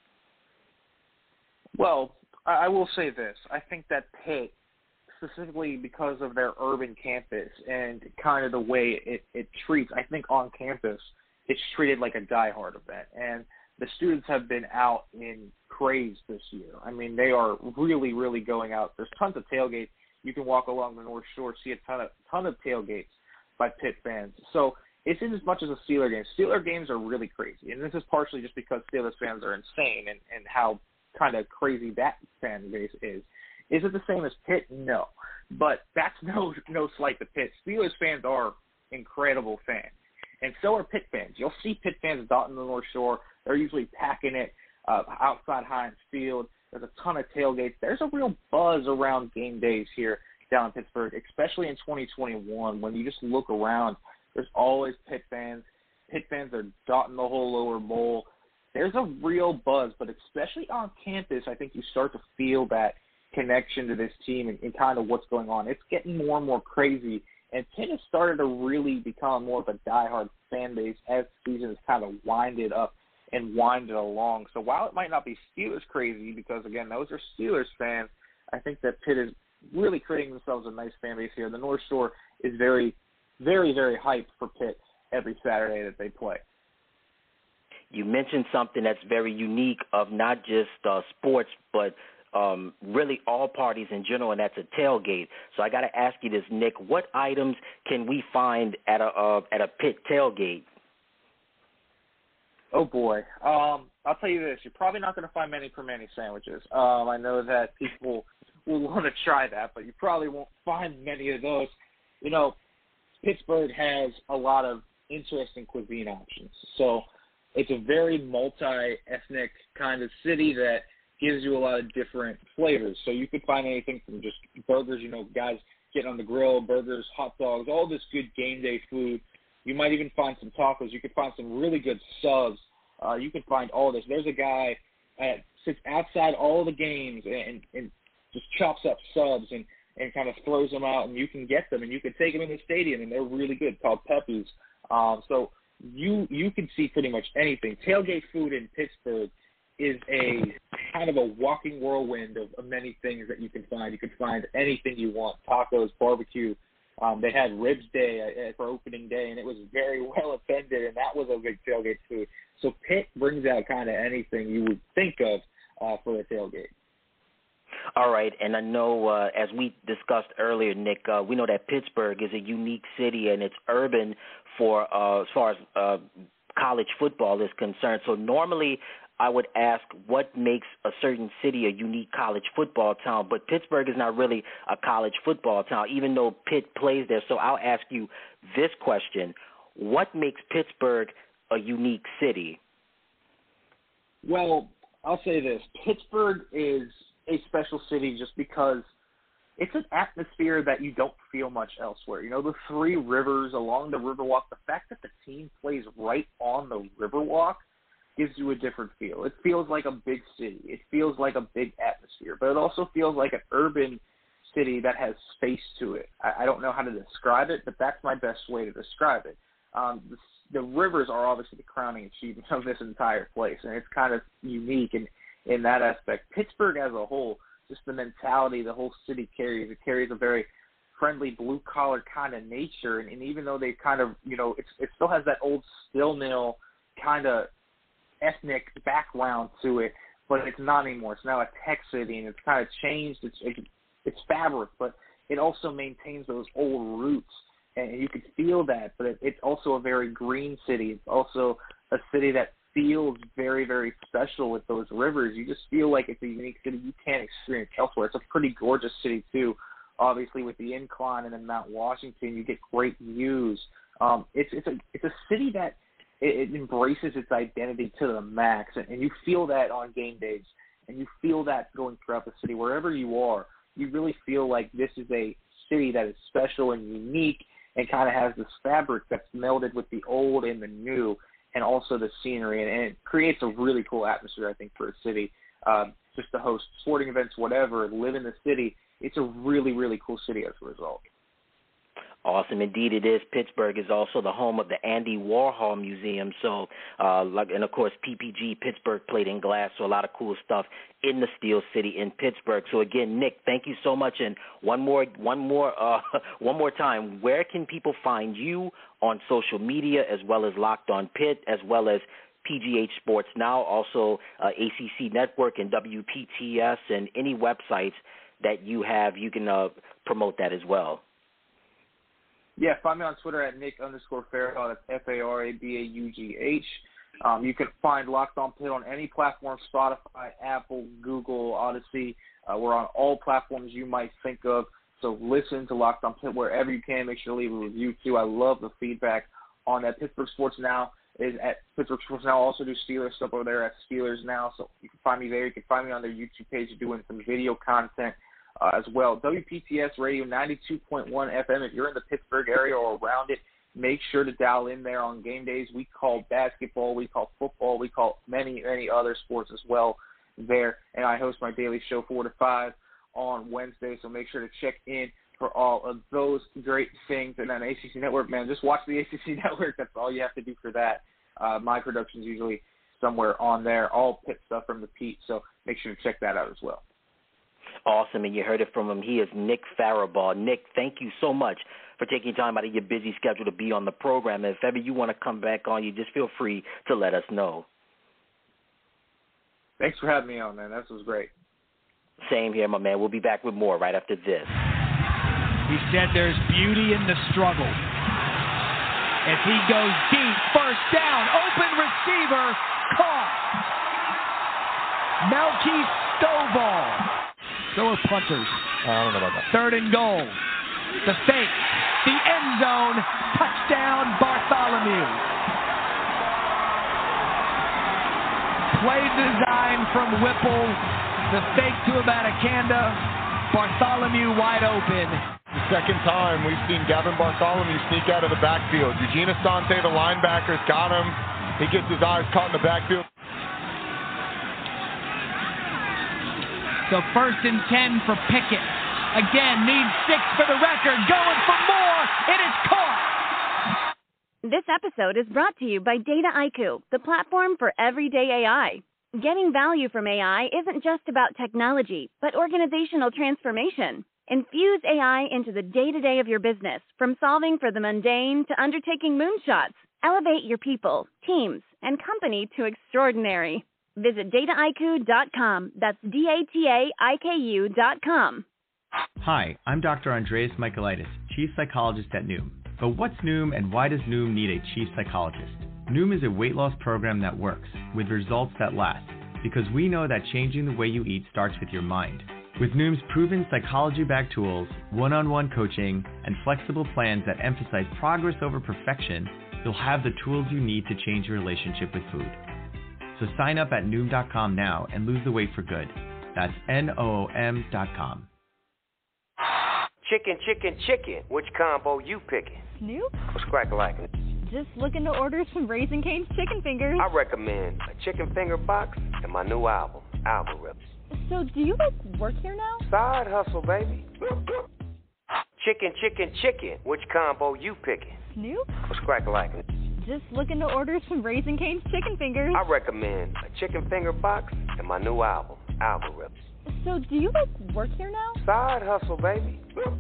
Well, I will say this. I think that Pitt, specifically because of their urban campus and kind of the way it treats, I think on campus, it's treated like a diehard event. And the students have been out in craze this year. I mean, they are really, really going out. There's tons of tailgates. You can walk along the North Shore, see a ton of tailgates by Pitt fans. So it's in as much as a Steeler game. Steeler games are really crazy. And this is partially just because Steelers fans are insane and how kind of crazy that fan base is. Is it the same as Pitt? No. But that's no slight to Pitt. Steelers fans are incredible fans. And so are Pitt fans. You'll see Pitt fans dotting the North Shore. They're usually packing it outside Heinz Field. There's a ton of tailgates. There's a real buzz around game days here down in Pittsburgh, especially in 2021 when you just look around. There's always Pitt fans. Pitt fans are dotting the whole lower bowl. There's a real buzz, but especially on campus, I think you start to feel that connection to this team and kind of what's going on. It's getting more and more crazy. And Pitt has started to really become more of a diehard fan base as the season has kind of winded up and winded along. So while it might not be Steelers crazy, because, again, those are Steelers fans, I think that Pitt is really creating themselves a nice fan base here. The North Shore is very, very, very hyped for Pitt every Saturday that they play. You mentioned something that's very unique of not just sports, but really all parties in general, and that's a tailgate. So I got to ask you this, Nick, what items can we find at a Pitt tailgate? Oh, boy. I'll tell you this. You're probably not going to find many permane sandwiches. I know that people will want to try that, but you probably won't find many of those. Pittsburgh has a lot of interesting cuisine options. So it's a very multi-ethnic kind of city that gives you a lot of different flavors. So you could find anything from just burgers, guys getting on the grill, burgers, hot dogs, all this good game day food. You might even find some tacos. You could find some really good subs. You can find all this. There's a guy that sits outside all the games and just chops up subs and kind of throws them out, and you can get them, and you can take them in the stadium, and they're really good, called Pepe's. So you can see pretty much anything. Tailgate food in Pittsburgh is a kind of a walking whirlwind of many things that you can find. You can find anything you want, tacos, barbecue. They had ribs day for opening day, and it was very well attended, and that was a big tailgate too. So Pitt brings out kind of anything you would think of for the tailgate. All right, and I know as we discussed earlier, Nick, we know that Pittsburgh is a unique city, and it's urban for as far as college football is concerned. So normally I would ask what makes a certain city a unique college football town, but Pittsburgh is not really a college football town, even though Pitt plays there. So I'll ask you this question. What makes Pittsburgh a unique city? Well, I'll say this. Pittsburgh is a special city just because it's an atmosphere that you don't feel much elsewhere. You know, the three rivers along the Riverwalk, the fact that the team plays right on the Riverwalk gives you a different feel. It feels like a big city. It feels like a big atmosphere, but it also feels like an urban city that has space to it. I don't know how to describe it, but that's my best way to describe it. The rivers are obviously the crowning achievement of this entire place, and it's kind of unique in that aspect. Pittsburgh as a whole, just the mentality the whole city carries, it carries a very friendly blue-collar kind of nature, and even though they kind of, you know, it still has that old steel mill kind of ethnic background to it, but it's not anymore. It's now a tech city, and it's kind of changed its fabric, but it also maintains those old roots, and you can feel that, but it's also a very green city. It's also a city that feels very, very special with those rivers. You just feel like it's a unique city you can't experience elsewhere. It's a pretty gorgeous city, too. Obviously, with the incline and then Mount Washington, you get great views. It's a city that it embraces its identity to the max, and you feel that on game days, and you feel that going throughout the city. Wherever you are, you really feel like this is a city that is special and unique and kind of has this fabric that's melded with the old and the new, and also the scenery, and it creates a really cool atmosphere, I think, for a city. Just to host sporting events, whatever, live in the city, it's a really, really cool city as a result. Awesome, indeed it is. Pittsburgh is also the home of the Andy Warhol Museum, so and of course PPG, Pittsburgh Plate and Glass, so a lot of cool stuff in the Steel City in Pittsburgh. So again, Nick, thank you so much, and one more time, where can people find you on social media as well as Locked on Pitt, as well as PGH Sports Now, also ACC Network and WPTS, and any websites that you have, you can promote that as well. Yeah, find me on Twitter at Nick_Farabaugh. That's F-A-R-A-B-A-U-G-H. You can find Locked on Pitt on any platform, Spotify, Apple, Google, Odyssey. We're on all platforms you might think of. So listen to Locked on Pitt wherever you can. Make sure to leave a review, too. I love the feedback on that. Pittsburgh Sports Now is at Pittsburgh Sports Now. Also do Steelers stuff over there at Steelers Now. So you can find me there. You can find me on their YouTube page doing some video content as well. WPTS Radio 92.1 FM. If you're in the Pittsburgh area or around it, make sure to dial in there on game days. We call basketball, we call football, we call many, many other sports as well there. And I host my daily show 4 to 5 on Wednesday, so make sure to check in for all of those great things. And on ACC Network, man, just watch the ACC Network. That's all you have to do for that. My production's usually somewhere on there, all Pitt stuff from the Pete, so make sure to check that out as well. Awesome, and you heard it from him. He is Nick Farabaugh. Nick, thank you so much for taking time out of your busy schedule to be on the program. And if ever you want to come back on, you just feel free to let us know. Thanks for having me on, man. This was great. Same here, my man. We'll be back with more right after this. He said there's beauty in the struggle. As he goes deep, first down, open receiver, caught. Melky Stovall. So are punters. I don't know about that. 3rd and goal. The fake. The end zone. Touchdown, Bartholomew. Play design from Whipple. The fake to Abanikanda. Bartholomew wide open. The second time we've seen Gavin Bartholomew sneak out of the backfield. Eugene Asante, the linebacker's got him. He gets his eyes caught in the backfield. So 1st and 10 for Pickett. Again, needs 6 for the record. Going for more. It is caught. This episode is brought to you by Data IQ, the platform for everyday AI. Getting value from AI isn't just about technology, but organizational transformation. Infuse AI into the day-to-day of your business, from solving for the mundane to undertaking moonshots. Elevate your people, teams, and company to extraordinary. Visit dataiku.com. That's DATAIKU.com. Hi, I'm Dr. Andreas Michaelitis, Chief Psychologist at Noom. But what's Noom and why does Noom need a Chief Psychologist? Noom is a weight loss program that works, with results that last, because we know that changing the way you eat starts with your mind. With Noom's proven psychology-backed tools, one-on-one coaching, and flexible plans that emphasize progress over perfection, you'll have the tools you need to change your relationship with food. So sign up at Noom.com now and lose the weight for good. That's Noom.com. Chicken, chicken, chicken. Which combo you picking? Snoop? What's crack-a-lackin'? Just looking to order some Raising Cane's chicken fingers. I recommend a chicken finger box and my new album, Algorithm. So do you guys work here now? Side hustle, baby. Chicken, chicken, chicken. Which combo you picking? Snoop? What's crack-a-lackin'? Just looking to order some Raising Cane's chicken fingers. I recommend a chicken finger box and my new album, Algorithm. So do you guys work here now? Side hustle, baby.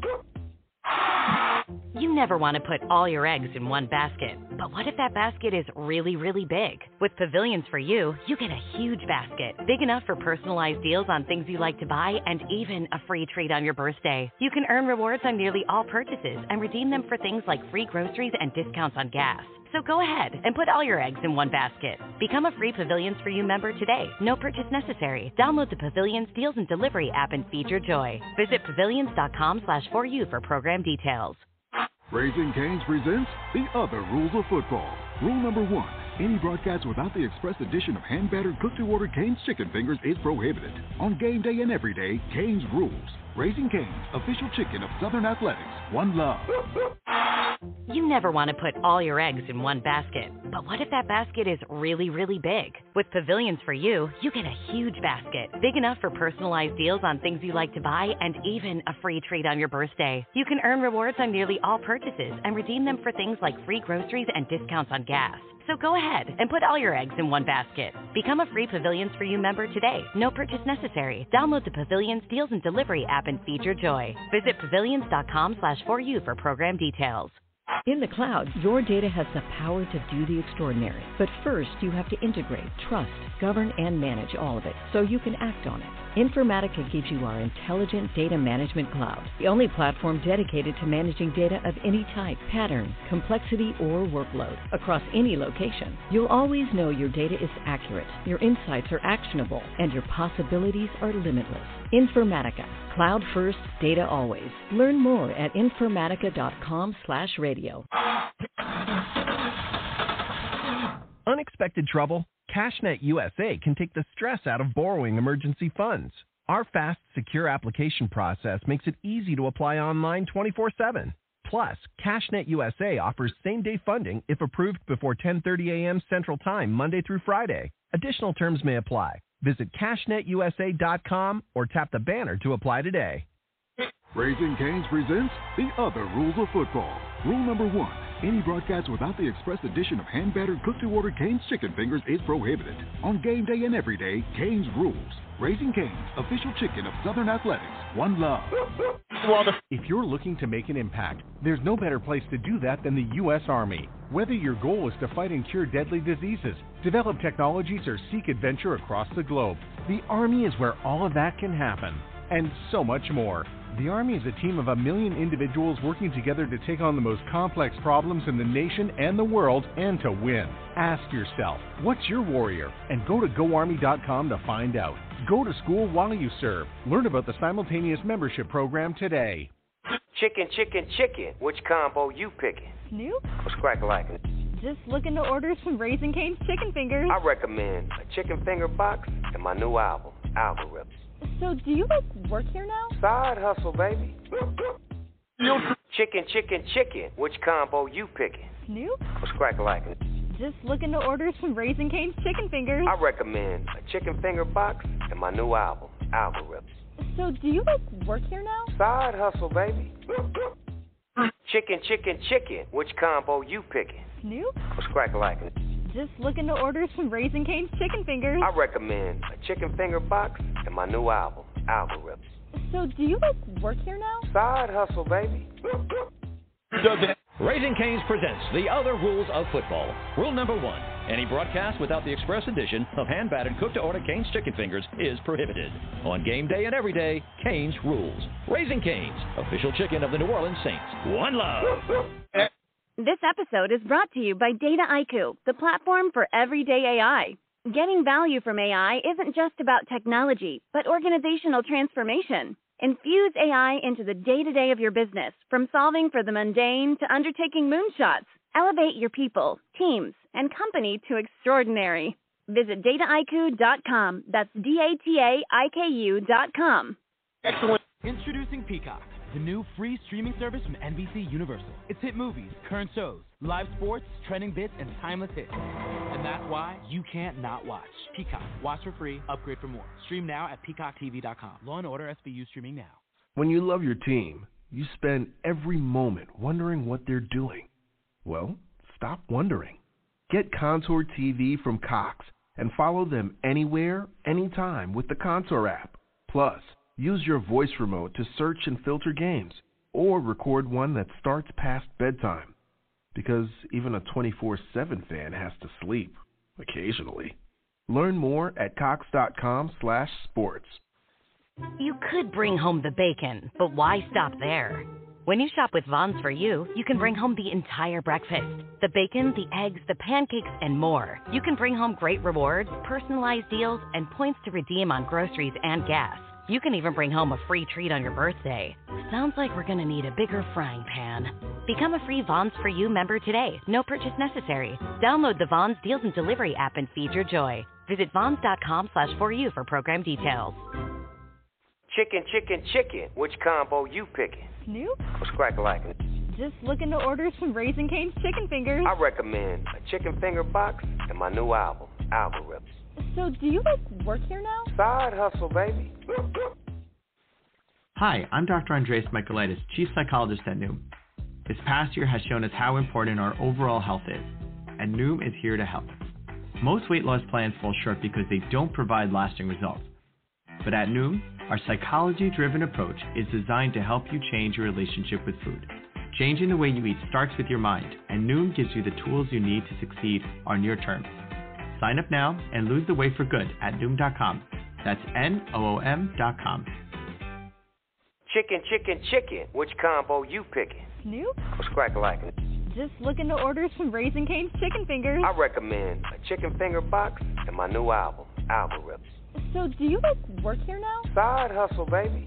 You never want to put all your eggs in one basket. But what if that basket is really, really big? With Pavilions for You, you get a huge basket, big enough for personalized deals on things you like to buy and even a free treat on your birthday. You can earn rewards on nearly all purchases and redeem them for things like free groceries and discounts on gas. So go ahead and put all your eggs in one basket. Become a free Pavilions for You member today. No purchase necessary. Download the Pavilions Deals and Delivery app and feed your joy. Visit pavilions.com/4U for program details. Raising Cane's presents The Other Rules of Football. Rule number 1. Any broadcast without the express addition of hand-battered, cooked-to-order Cane's chicken fingers is prohibited. On game day and every day, Cane's rules. Raising Cane's, official chicken of Southern Athletics. One love. You never want to put all your eggs in one basket. But what if that basket is really, really big? With Pavilions for You, you get a huge basket, big enough for personalized deals on things you like to buy and even a free treat on your birthday. You can earn rewards on nearly all purchases and redeem them for things like free groceries and discounts on gas. So go ahead and put all your eggs in one basket. Become a free Pavilions for You member today. No purchase necessary. Download the Pavilions Deals and Delivery app and feed your joy. Visit pavilions.com/4U for program details. In the cloud, your data has the power to do the extraordinary. But first, you have to integrate, trust, govern, and manage all of it so you can act on it. Informatica gives you our intelligent data management cloud, the only platform dedicated to managing data of any type, pattern, complexity, or workload across any location. You'll always know your data is accurate, your insights are actionable, and your possibilities are limitless. Informatica. Cloud first, data always. Learn more at informatica.com/radio. Unexpected trouble? CashNet USA can take the stress out of borrowing emergency funds. Our fast, secure application process makes it easy to apply online 24/7. Plus, CashNet USA offers same-day funding if approved before 10:30 a.m. Central Time, Monday through Friday. Additional terms may apply. Visit CashNetUSA.com or tap the banner to apply today. Raising Cane's presents The Other Rules of Football. Rule number 1. Any broadcast without the express addition of hand-battered, cooked-to-order Cane's chicken fingers is prohibited. On game day and every day, Cane's rules. Raising Cane's, official chicken of Southern Athletics. One love. If you're looking to make an impact, there's no better place to do that than the U.S. Army. Whether your goal is to fight and cure deadly diseases, develop technologies, or seek adventure across the globe, the Army is where all of that can happen. And so much more. The Army is a team of 1 million individuals working together to take on the most complex problems in the nation and the world, and to win. Ask yourself, what's your warrior? And go to GoArmy.com to find out. Go to school while you serve. Learn about the simultaneous membership program today. Chicken, chicken, chicken. Which combo you picking? Snoop? What's crack-a-lackin'? Just looking to order some Raising Cane's chicken fingers. I recommend a chicken finger box and my new album, Algorithm. So do you guys work here now? Side hustle, baby. Chicken, chicken, chicken. Which combo you picking? Snoop? What's crack-a-lackin'? Just looking to order some Raising Cane's chicken fingers. I recommend a chicken finger box and my new album, Algorithm. So do you guys work here now? Side hustle, baby. Chicken, chicken, chicken. Which combo you picking? Snoop? What's crack-a-lackin'? Just looking to order some Raising Cane's chicken fingers. I recommend a chicken finger box and my new album, Algorithm. So do you work here now? Side hustle, baby. Raising Cane's presents The Other Rules of Football. Rule number 1. Any broadcast without the express addition of hand-battered cooked-to-order Cane's chicken fingers is prohibited. On game day and every day, Cane's rules. Raising Cane's, official chicken of the New Orleans Saints. One love. This episode is brought to you by Data IQ, the platform for everyday AI. Getting value from AI isn't just about technology, but organizational transformation. Infuse AI into the day-to-day of your business, from solving for the mundane to undertaking moonshots. Elevate your people, teams, and company to extraordinary. Visit dataiku.com. That's DATAIKU.com. Excellent. Introducing Peacock, the new free streaming service from NBC Universal. It's hit movies, current shows, live sports, trending bits, and timeless hits. And that's why you can't not watch. Peacock. Watch for free. Upgrade for more. Stream now at peacocktv.com. Law & Order SVU streaming now. When you love your team, you spend every moment wondering what they're doing. Well, stop wondering. Get Contour TV from Cox and follow them anywhere, anytime with the Contour app. Plus, use your voice remote to search and filter games or record one that starts past bedtime. Because even a 24/7 fan has to sleep, occasionally. Learn more at cox.com/sports. You could bring home the bacon, but why stop there? When you shop with Vons For You, you can bring home the entire breakfast. The bacon, the eggs, the pancakes, and more. You can bring home great rewards, personalized deals, and points to redeem on groceries and gas. You can even bring home a free treat on your birthday. Sounds like we're gonna need a bigger frying pan. Become a free Vons For You member today. No purchase necessary. Download the Vons Deals and Delivery app and feed your joy. Visit vons.com/4u for program details. Chicken, chicken, chicken. Which combo you picking? Snoop? What's crack-a-lackin'? Just looking to order some Raising Cane's chicken fingers. I recommend a chicken finger box and my new album, Algorithm. So do you work here now? Side hustle, baby. Hi, I'm Dr. Andreas Michaelitis, Chief Psychologist at Noom. This past year has shown us how important our overall health is, and Noom is here to help. Most weight loss plans fall short because they don't provide lasting results. But at Noom, our psychology-driven approach is designed to help you change your relationship with food. Changing the way you eat starts with your mind, and Noom gives you the tools you need to succeed on your terms. Sign up now and lose the weight for good at Noom.com. That's NOOM.com. Chicken, chicken, chicken. Which combo you picking? Snoop? What's crack-a-lackin'? Just looking to order some Raising Cane's chicken fingers. I recommend a chicken finger box and my new album, Algorithm. So do you work here now? Side hustle, baby.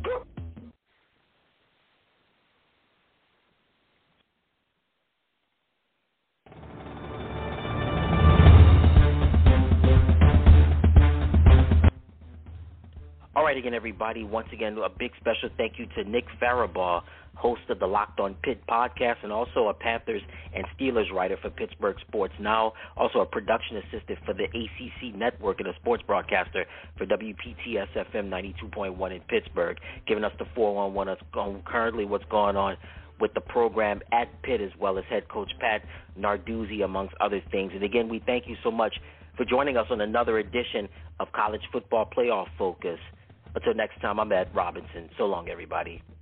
All right, again, everybody. Once again, a big special thank you to Nick Farabaugh, host of the Locked On Pitt podcast, and also a Panthers and Steelers writer for Pittsburgh Sports Now, also a production assistant for the ACC Network and a sports broadcaster for WPTS FM 92.1 in Pittsburgh, giving us the 411 on currently what's going on with the program at Pitt, as well as head coach Pat Narduzzi, amongst other things. And again, we thank you so much for joining us on another edition of College Football Playoff Focus. Until next time, I'm Ed Robinson. So long, everybody.